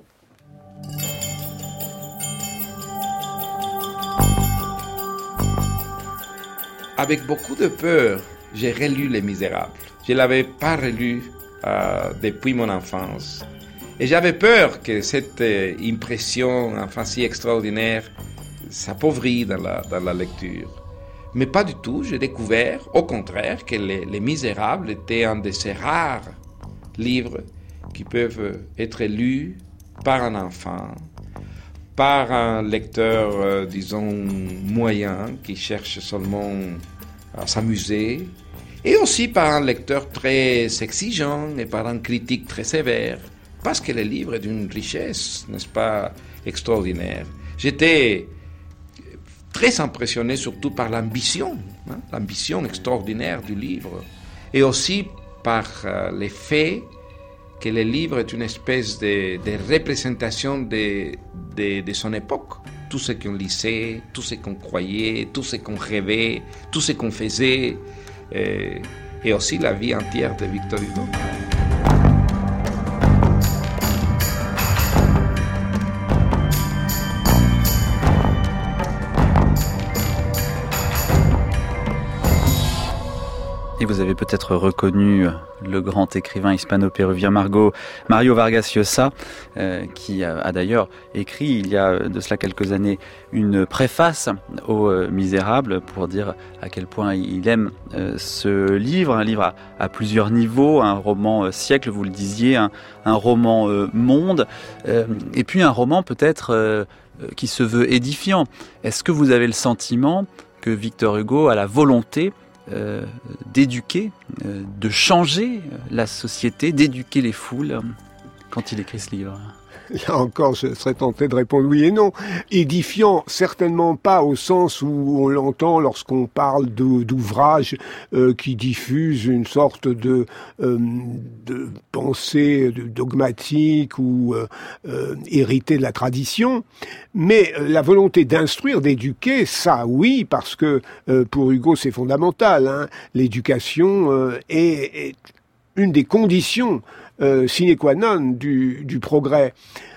Avec beaucoup de peur, j'ai relu Les Misérables. Je ne l'avais pas relu euh, depuis mon enfance. Et j'avais peur que cette euh, impression, enfin si extraordinaire, s'appauvrit dans la, dans la lecture. Mais pas du tout, j'ai découvert, au contraire, que les, les Misérables étaient un de ces rares livres qui peuvent être lus par un enfant, par un lecteur, euh, disons, moyen, qui cherche seulement à s'amuser, et aussi par un lecteur très exigeant et par un critique très sévère, parce que le livre est d'une richesse, n'est-ce pas, extraordinaire. J'étais très impressionné surtout par l'ambition, hein, l'ambition extraordinaire du livre, et aussi par euh, le fait que le livre est une espèce de, de représentation de, de, de son époque. Tout ce qu'on lisait, tout ce qu'on croyait, tout ce qu'on rêvait, tout ce qu'on faisait, et, et aussi la vie entière de Victor Hugo. Et vous avez peut-être reconnu le grand écrivain hispano-péruvien Margot, Mario Vargas Llosa, euh, qui a, a d'ailleurs écrit il y a de cela quelques années une préface aux euh, Misérables pour dire à quel point il aime euh, ce livre, un livre à, à plusieurs niveaux, un roman euh, siècle, vous le disiez, un, un roman euh, monde, euh, et puis un roman peut-être euh, qui se veut édifiant. Est-ce que vous avez le sentiment que Victor Hugo a la volonté Euh, d'éduquer, euh, de changer la société, d'éduquer les foules euh, quand il écrit ce livre? Là encore, je serais tenté de répondre oui et non. Édifiant, certainement pas au sens où on l'entend lorsqu'on parle de, d'ouvrages euh, qui diffusent une sorte de, euh, de pensée dogmatique ou euh, euh, héritée de la tradition. Mais la volonté d'instruire, d'éduquer, ça oui, parce que euh, pour Hugo c'est fondamental. Hein. L'éducation euh, est, est une des conditions Euh, sine qua non du, du progrès.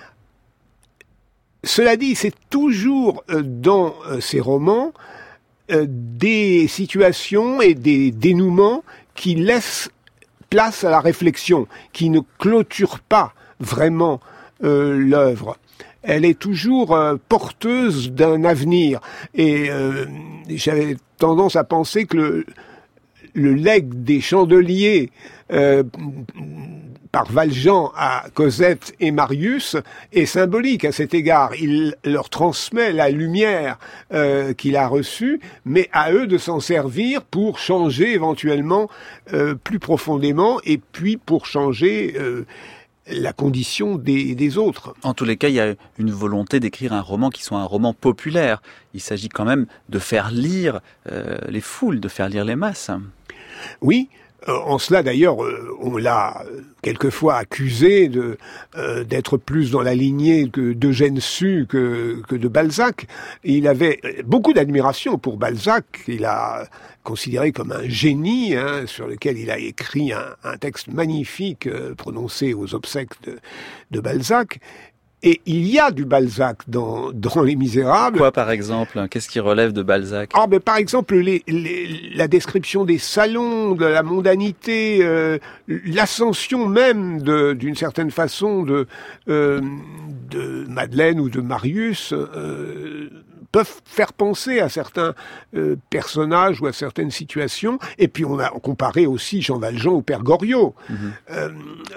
Cela dit, c'est toujours euh, dans euh, ces romans euh, des situations et des dénouements qui laissent place à la réflexion, qui ne clôturent pas vraiment euh, l'œuvre. Elle est toujours euh, porteuse d'un avenir. Et euh, j'avais tendance à penser que le, le legs des chandeliers euh, par Valjean à Cosette et Marius est symbolique à cet égard. Il leur transmet la lumière euh, qu'il a reçue, mais à eux de s'en servir pour changer éventuellement euh, plus profondément et puis pour changer euh, la condition des, des autres. En tous les cas, il y a une volonté d'écrire un roman qui soit un roman populaire. Il s'agit quand même de faire lire euh, les foules, de faire lire les masses. Oui. En cela, d'ailleurs, on l'a quelquefois accusé de euh, d'être plus dans la lignée que d'Eugène Sue que, que de Balzac. Il avait beaucoup d'admiration pour Balzac. Il a considéré comme un génie, hein, sur lequel il a écrit un, un texte magnifique euh, prononcé aux obsèques de, de Balzac. Et il y a du Balzac dans, dans Les Misérables. Quoi, par exemple? Qu'est-ce qui relève de Balzac? Ah, ben, par exemple, les, les, la description des salons, de la mondanité, euh, l'ascension même, de, d'une certaine façon, de, euh, de Madeleine ou de Marius, euh, peuvent faire penser à certains euh, personnages ou à certaines situations. Et puis, on a comparé aussi Jean Valjean au Père Goriot. Mmh. Euh,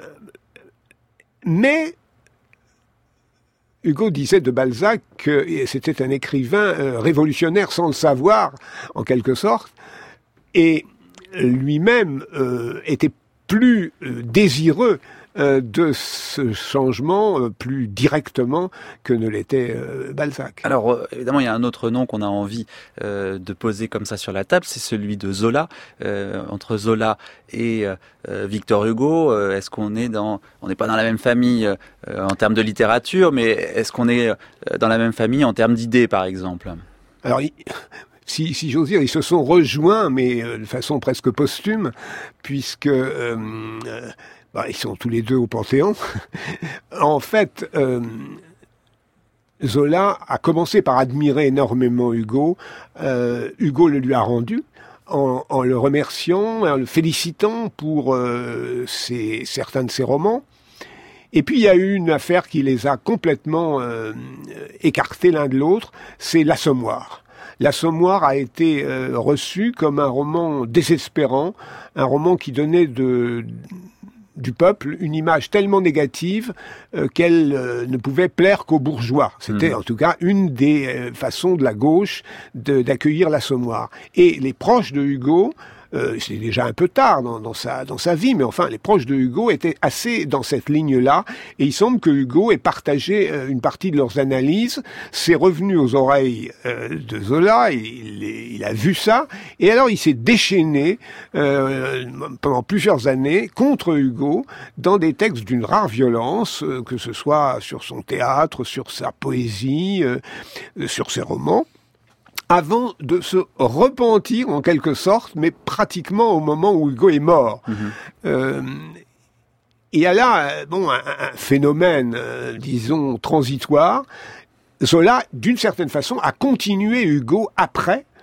mais... Hugo disait de Balzac que c'était un écrivain euh, révolutionnaire sans le savoir, en quelque sorte, et lui-même euh, était plus euh, désireux euh, de ce changement euh, plus directement que ne l'était euh, Balzac. Alors, euh, évidemment, il y a un autre nom qu'on a envie euh, de poser comme ça sur la table, c'est celui de Zola. Euh, entre Zola et euh, Victor Hugo, euh, est-ce qu'on est dans... On n'est pas dans la même famille euh, en termes de littérature, mais est-ce qu'on est euh, dans la même famille en termes d'idées, par exemple? Alors, il... Si, si j'ose dire, ils se sont rejoints, mais euh, de façon presque posthume, puisque euh, euh, bah, ils sont tous les deux au Panthéon. En fait, euh, Zola a commencé par admirer énormément Hugo. Euh, Hugo le lui a rendu en, en le remerciant, en le félicitant pour euh, ses, certains de ses romans. Et puis il y a eu une affaire qui les a complètement euh, écartés l'un de l'autre, c'est L'Assommoir. L'Assommoir a été euh, reçu comme un roman désespérant, un roman qui donnait de, du peuple une image tellement négative euh, qu'elle euh, ne pouvait plaire qu'aux bourgeois. C'était mmh. en tout cas une des euh, façons de la gauche de, d'accueillir L'Assommoir. Et les proches de Hugo, Euh, c'est déjà un peu tard dans, dans sa dans sa vie, mais enfin les proches de Hugo étaient assez dans cette ligne-là, et il semble que Hugo ait partagé euh, une partie de leurs analyses. C'est revenu aux oreilles euh, de Zola, il, il, il a vu ça, et alors il s'est déchaîné euh, pendant plusieurs années contre Hugo dans des textes d'une rare violence, euh, que ce soit sur son théâtre, sur sa poésie, euh, sur ses romans, avant de se repentir en quelque sorte, mais pratiquement au moment où Hugo est mort. Mmh. Euh, il y a là, bon, un, un phénomène, euh, disons, transitoire. Zola, d'une certaine façon, a continué Hugo après,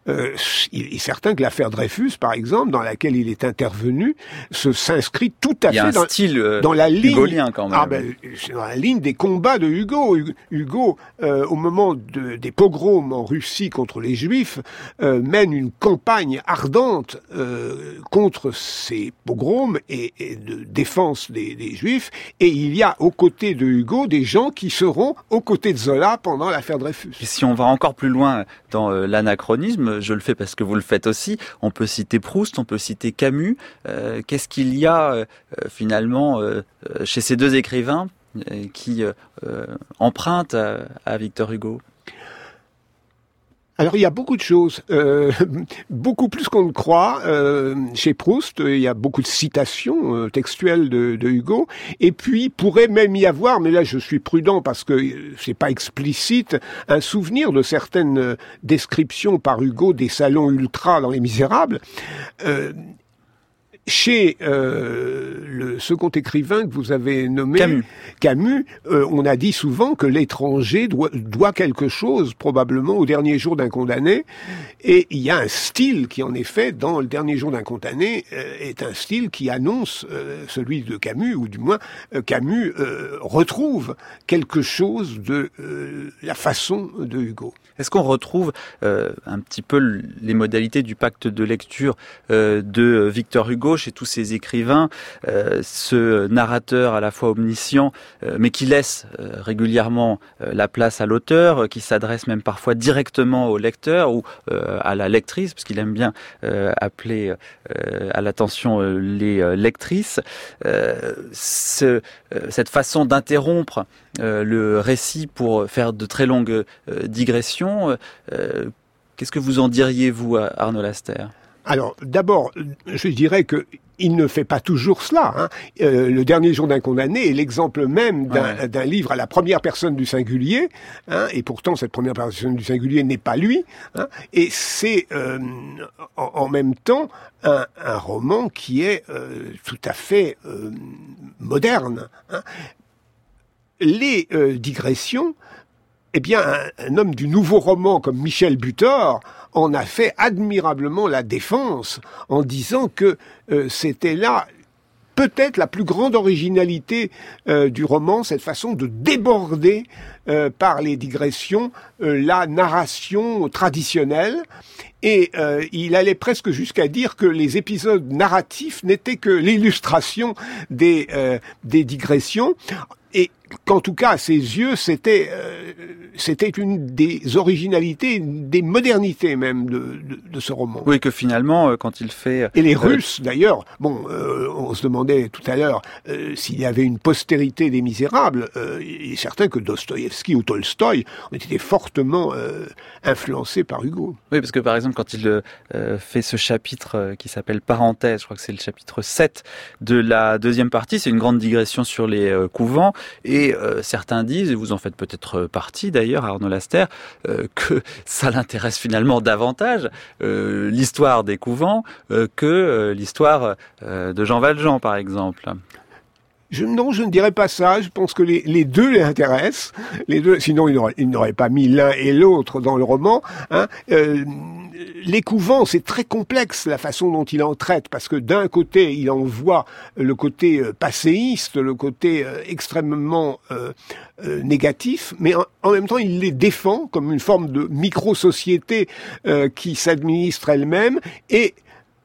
euh, il est certain que l'affaire Dreyfus, par exemple, dans laquelle il est intervenu, se s'inscrit tout à il y a fait un dans, style, euh, dans la ligne, hugolien quand même. Ah ben, c'est dans la ligne des combats de Hugo. Hugo, euh, au moment de, des pogroms en Russie contre les Juifs, euh, mène une campagne ardente euh, contre ces pogroms et, et de défense des, des Juifs. Et il y a aux côtés de Hugo des gens qui seront aux côtés de Zola pendant l'affaire Dreyfus. Et si on va encore plus loin dans euh, l'anachronisme, je le fais parce que vous le faites aussi, on peut citer Proust, on peut citer Camus. Euh, qu'est-ce qu'il y a euh, finalement euh, chez ces deux écrivains euh, qui euh, empruntent à, à Victor Hugo ? Alors il y a beaucoup de choses, euh, beaucoup plus qu'on ne croit. Euh, chez Proust, il y a beaucoup de citations euh, textuelles de, de Hugo, et puis pourrait même y avoir, mais là je suis prudent parce que c'est pas explicite, un souvenir de certaines descriptions par Hugo des salons ultras dans Les Misérables. Euh, Chez euh, le second écrivain que vous avez nommé, Camus, Camus euh, on a dit souvent que l'étranger doit, doit quelque chose, probablement, au dernier jour d'un condamné. Et il y a un style qui, en effet, dans le dernier jour d'un condamné, euh, est un style qui annonce euh, celui de Camus, ou du moins euh, Camus euh, retrouve quelque chose de euh, la façon de Hugo. Est-ce qu'on retrouve euh, un petit peu les modalités du pacte de lecture euh, de Victor Hugo chez tous ces écrivains, euh, ce narrateur à la fois omniscient, euh, mais qui laisse euh, régulièrement euh, la place à l'auteur, euh, qui s'adresse même parfois directement au lecteur ou euh, à la lectrice, parce qu'il aime bien euh, appeler euh, à l'attention euh, les euh, lectrices. Euh, ce, euh, cette façon d'interrompre euh, le récit pour faire de très longues euh, digressions, euh, qu'est-ce que vous en diriez, vous, Arnaud Laster ? Alors, d'abord, je dirais que il ne fait pas toujours cela. Hein. Euh, le dernier jour d'un condamné est l'exemple même d'un, ouais. d'un livre à la première personne du singulier, hein, et pourtant cette première personne du singulier n'est pas lui. Hein, et c'est euh, en, en même temps un, un roman qui est euh, tout à fait euh, moderne. Hein. Les euh, digressions, eh bien, un, un homme du nouveau roman comme Michel Butor en a fait admirablement la défense en disant que euh, c'était là peut-être la plus grande originalité euh, du roman, cette façon de déborder euh, par les digressions euh, la narration traditionnelle. Et euh, il allait presque jusqu'à dire que les épisodes narratifs n'étaient que l'illustration des, euh, des digressions. Et qu'en tout cas, à ses yeux, c'était euh, c'était une des originalités, une des modernités même de, de, de ce roman. Oui, que finalement, quand il fait... Et les euh... Russes, d'ailleurs, bon, euh, on se demandait tout à l'heure euh, s'il y avait une postérité des Misérables. Euh, il est certain que Dostoïevski ou Tolstoï ont été fortement euh, influencés par Hugo. Oui, parce que par exemple, quand il euh, fait ce chapitre euh, qui s'appelle Parenthèse, je crois que c'est le chapitre sept de la deuxième partie, c'est une grande digression sur les euh, couvents, et euh, certains disent, et vous en faites peut-être partie d'ailleurs, Arnaud Laster, euh, que ça l'intéresse finalement davantage, euh, l'histoire des couvents, euh, que euh, l'histoire euh, de Jean Valjean, par exemple. Je, non, je ne dirais pas ça. Je pense que les, les deux les intéressent. Les deux, sinon il n'aurait, il n'aurait pas mis l'un et l'autre dans le roman. Hein. Euh, les couvents, c'est très complexe la façon dont il en traite, parce que d'un côté, il en voit le côté euh, passéiste, le côté euh, extrêmement euh, euh, négatif, mais en, en même temps, il les défend comme une forme de micro-société euh, qui s'administre elle-même, et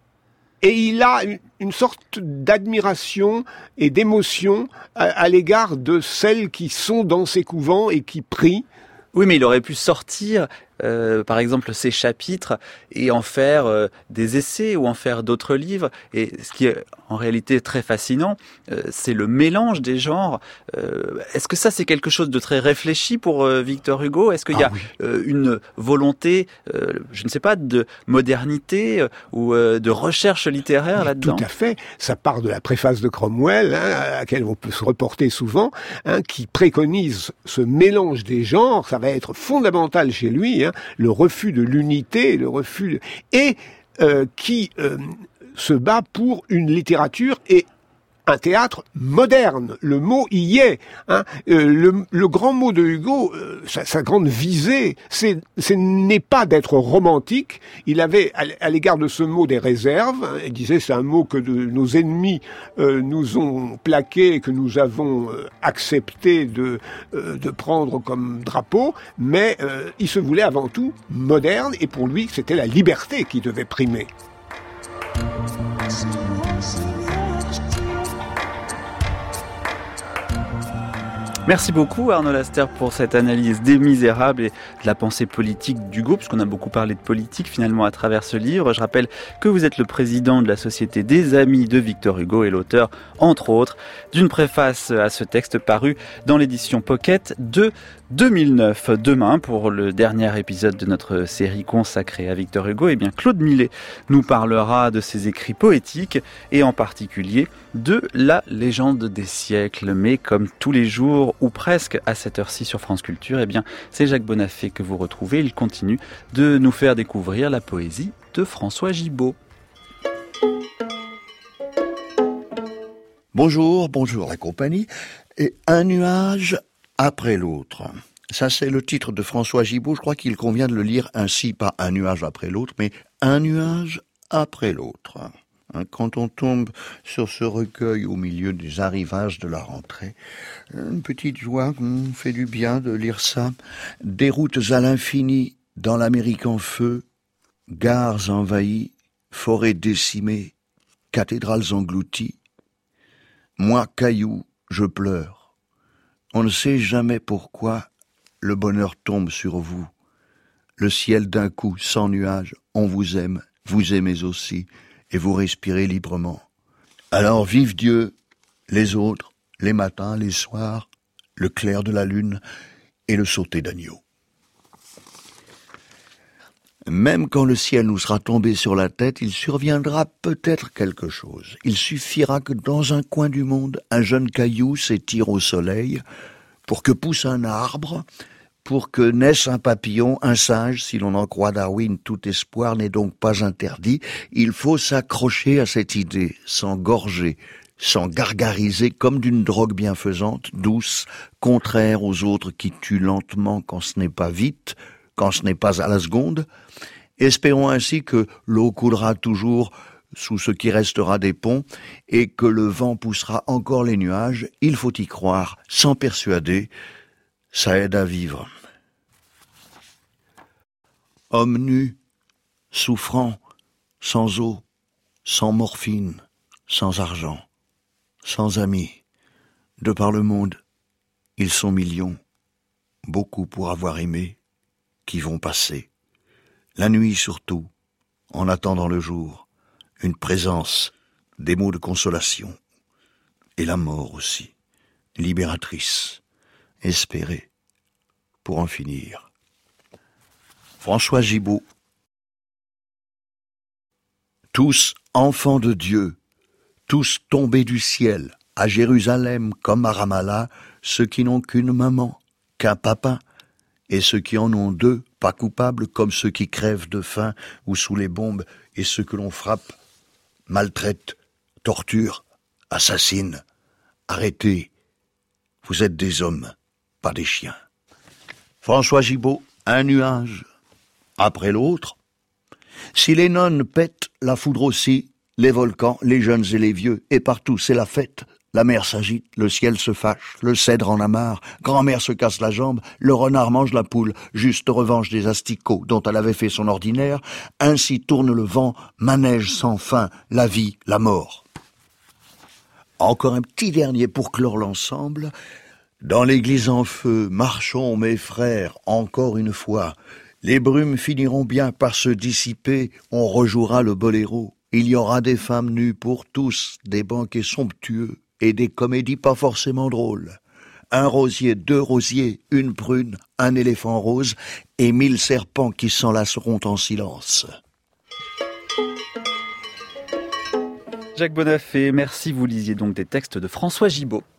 Et il a une sorte d'admiration et d'émotion à, à l'égard de celles qui sont dans ces couvents et qui prient. Oui, mais il aurait pu sortir, euh, par exemple, ces chapitres et en faire euh, des essais ou en faire d'autres livres. Et ce qui est en réalité très fascinant, euh, c'est le mélange des genres. Euh, est-ce que ça, c'est quelque chose de très réfléchi pour euh, Victor Hugo ? Est-ce qu'il ah, y a oui. euh, une volonté, euh, je ne sais pas, de modernité euh, ou euh, de recherche littéraire mais là-dedans ? Tout à fait. Ça part de la préface de Cromwell, hein, à laquelle on peut se reporter souvent, hein, qui préconise ce mélange des genres. Ça va être fondamental chez lui, hein, le refus de l'unité, le refus de... et euh, qui euh, se bat pour une littérature et un théâtre moderne. Le mot y est. Hein. Euh, le, le grand mot de Hugo, euh, sa, sa grande visée, c'est, ce n'est pas d'être romantique. Il avait à, à l'égard de ce mot des réserves. Hein. Il disait c'est un mot que de, nos ennemis euh, nous ont plaqué et que nous avons euh, accepté de, euh, de prendre comme drapeau. Mais euh, il se voulait avant tout moderne et pour lui c'était la liberté qui devait primer. Merci beaucoup Arnaud Laster pour cette analyse des Misérables et de la pensée politique d'Hugo, puisqu'on a beaucoup parlé de politique finalement à travers ce livre. Je rappelle que vous êtes le président de la Société des Amis de Victor Hugo et l'auteur, entre autres, d'une préface à ce texte paru dans l'édition Pocket de deux mille neuf. Demain, pour le dernier épisode de notre série consacrée à Victor Hugo, eh bien Claude Millet nous parlera de ses écrits poétiques et en particulier de la légende des siècles. Mais comme tous les jours, ou presque à cette heure-ci sur France Culture, eh bien c'est Jacques Bonafé que vous retrouvez. Il continue de nous faire découvrir la poésie de François Gibault. Bonjour, bonjour la compagnie. Et un nuage après l'autre. Ça, c'est le titre de François Gibault. Je crois qu'il convient de le lire ainsi, pas un nuage après l'autre, mais un nuage après l'autre. Quand on tombe sur ce recueil au milieu des arrivages de la rentrée, une petite joie, on fait du bien de lire ça. Des routes à l'infini, dans l'Amérique en feu, gares envahies, forêts décimées, cathédrales englouties. Moi, caillou, je pleure. On ne sait jamais pourquoi le bonheur tombe sur vous. Le ciel d'un coup, sans nuages, on vous aime, vous aimez aussi, et vous respirez librement. Alors vive Dieu, les autres, les matins, les soirs, le clair de la lune et le sauter d'agneau. Même quand le ciel nous sera tombé sur la tête, il surviendra peut-être quelque chose. Il suffira que dans un coin du monde, un jeune caillou s'étire au soleil pour que pousse un arbre, pour que naisse un papillon, un singe, si l'on en croit Darwin, tout espoir n'est donc pas interdit. Il faut s'accrocher à cette idée, s'engorger, s'en gargariser comme d'une drogue bienfaisante, douce, contraire aux autres qui tuent lentement quand ce n'est pas vite, quand ce n'est pas à la seconde. Espérons ainsi que l'eau coulera toujours sous ce qui restera des ponts et que le vent poussera encore les nuages. Il faut y croire, s'en persuader, ça aide à vivre. Homme nu, souffrant, sans eau, sans morphine, sans argent, sans amis, de par le monde, ils sont millions, beaucoup pour avoir aimé, qui vont passer. La nuit surtout, en attendant le jour, une présence, des mots de consolation, et la mort aussi, libératrice, espérée, pour en finir. François Gibault. Tous enfants de Dieu, tous tombés du ciel, à Jérusalem comme à Ramallah, ceux qui n'ont qu'une maman, qu'un papa, et ceux qui en ont deux, pas coupables comme ceux qui crèvent de faim ou sous les bombes, et ceux que l'on frappe, maltraite, torture, assassine, arrêtez. Vous êtes des hommes, pas des chiens. François Gibault, un nuage après l'autre. Si les nonnes pètent, la foudre aussi, les volcans, les jeunes et les vieux, et partout c'est la fête. La mer s'agite, le ciel se fâche, le cèdre en a marre, grand-mère se casse la jambe, le renard mange la poule, juste revanche des asticots dont elle avait fait son ordinaire, ainsi tourne le vent, manège sans fin, la vie, la mort. Encore un petit dernier pour clore l'ensemble. Dans l'église en feu, marchons mes frères, encore une fois. Les brumes finiront bien par se dissiper, on rejouera le boléro. Il y aura des femmes nues pour tous, des banquets somptueux et des comédies pas forcément drôles. Un rosier, deux rosiers, une prune, un éléphant rose et mille serpents qui s'enlaceront en silence. Jacques Bonafé, merci. Vous lisiez donc des textes de François Gibault.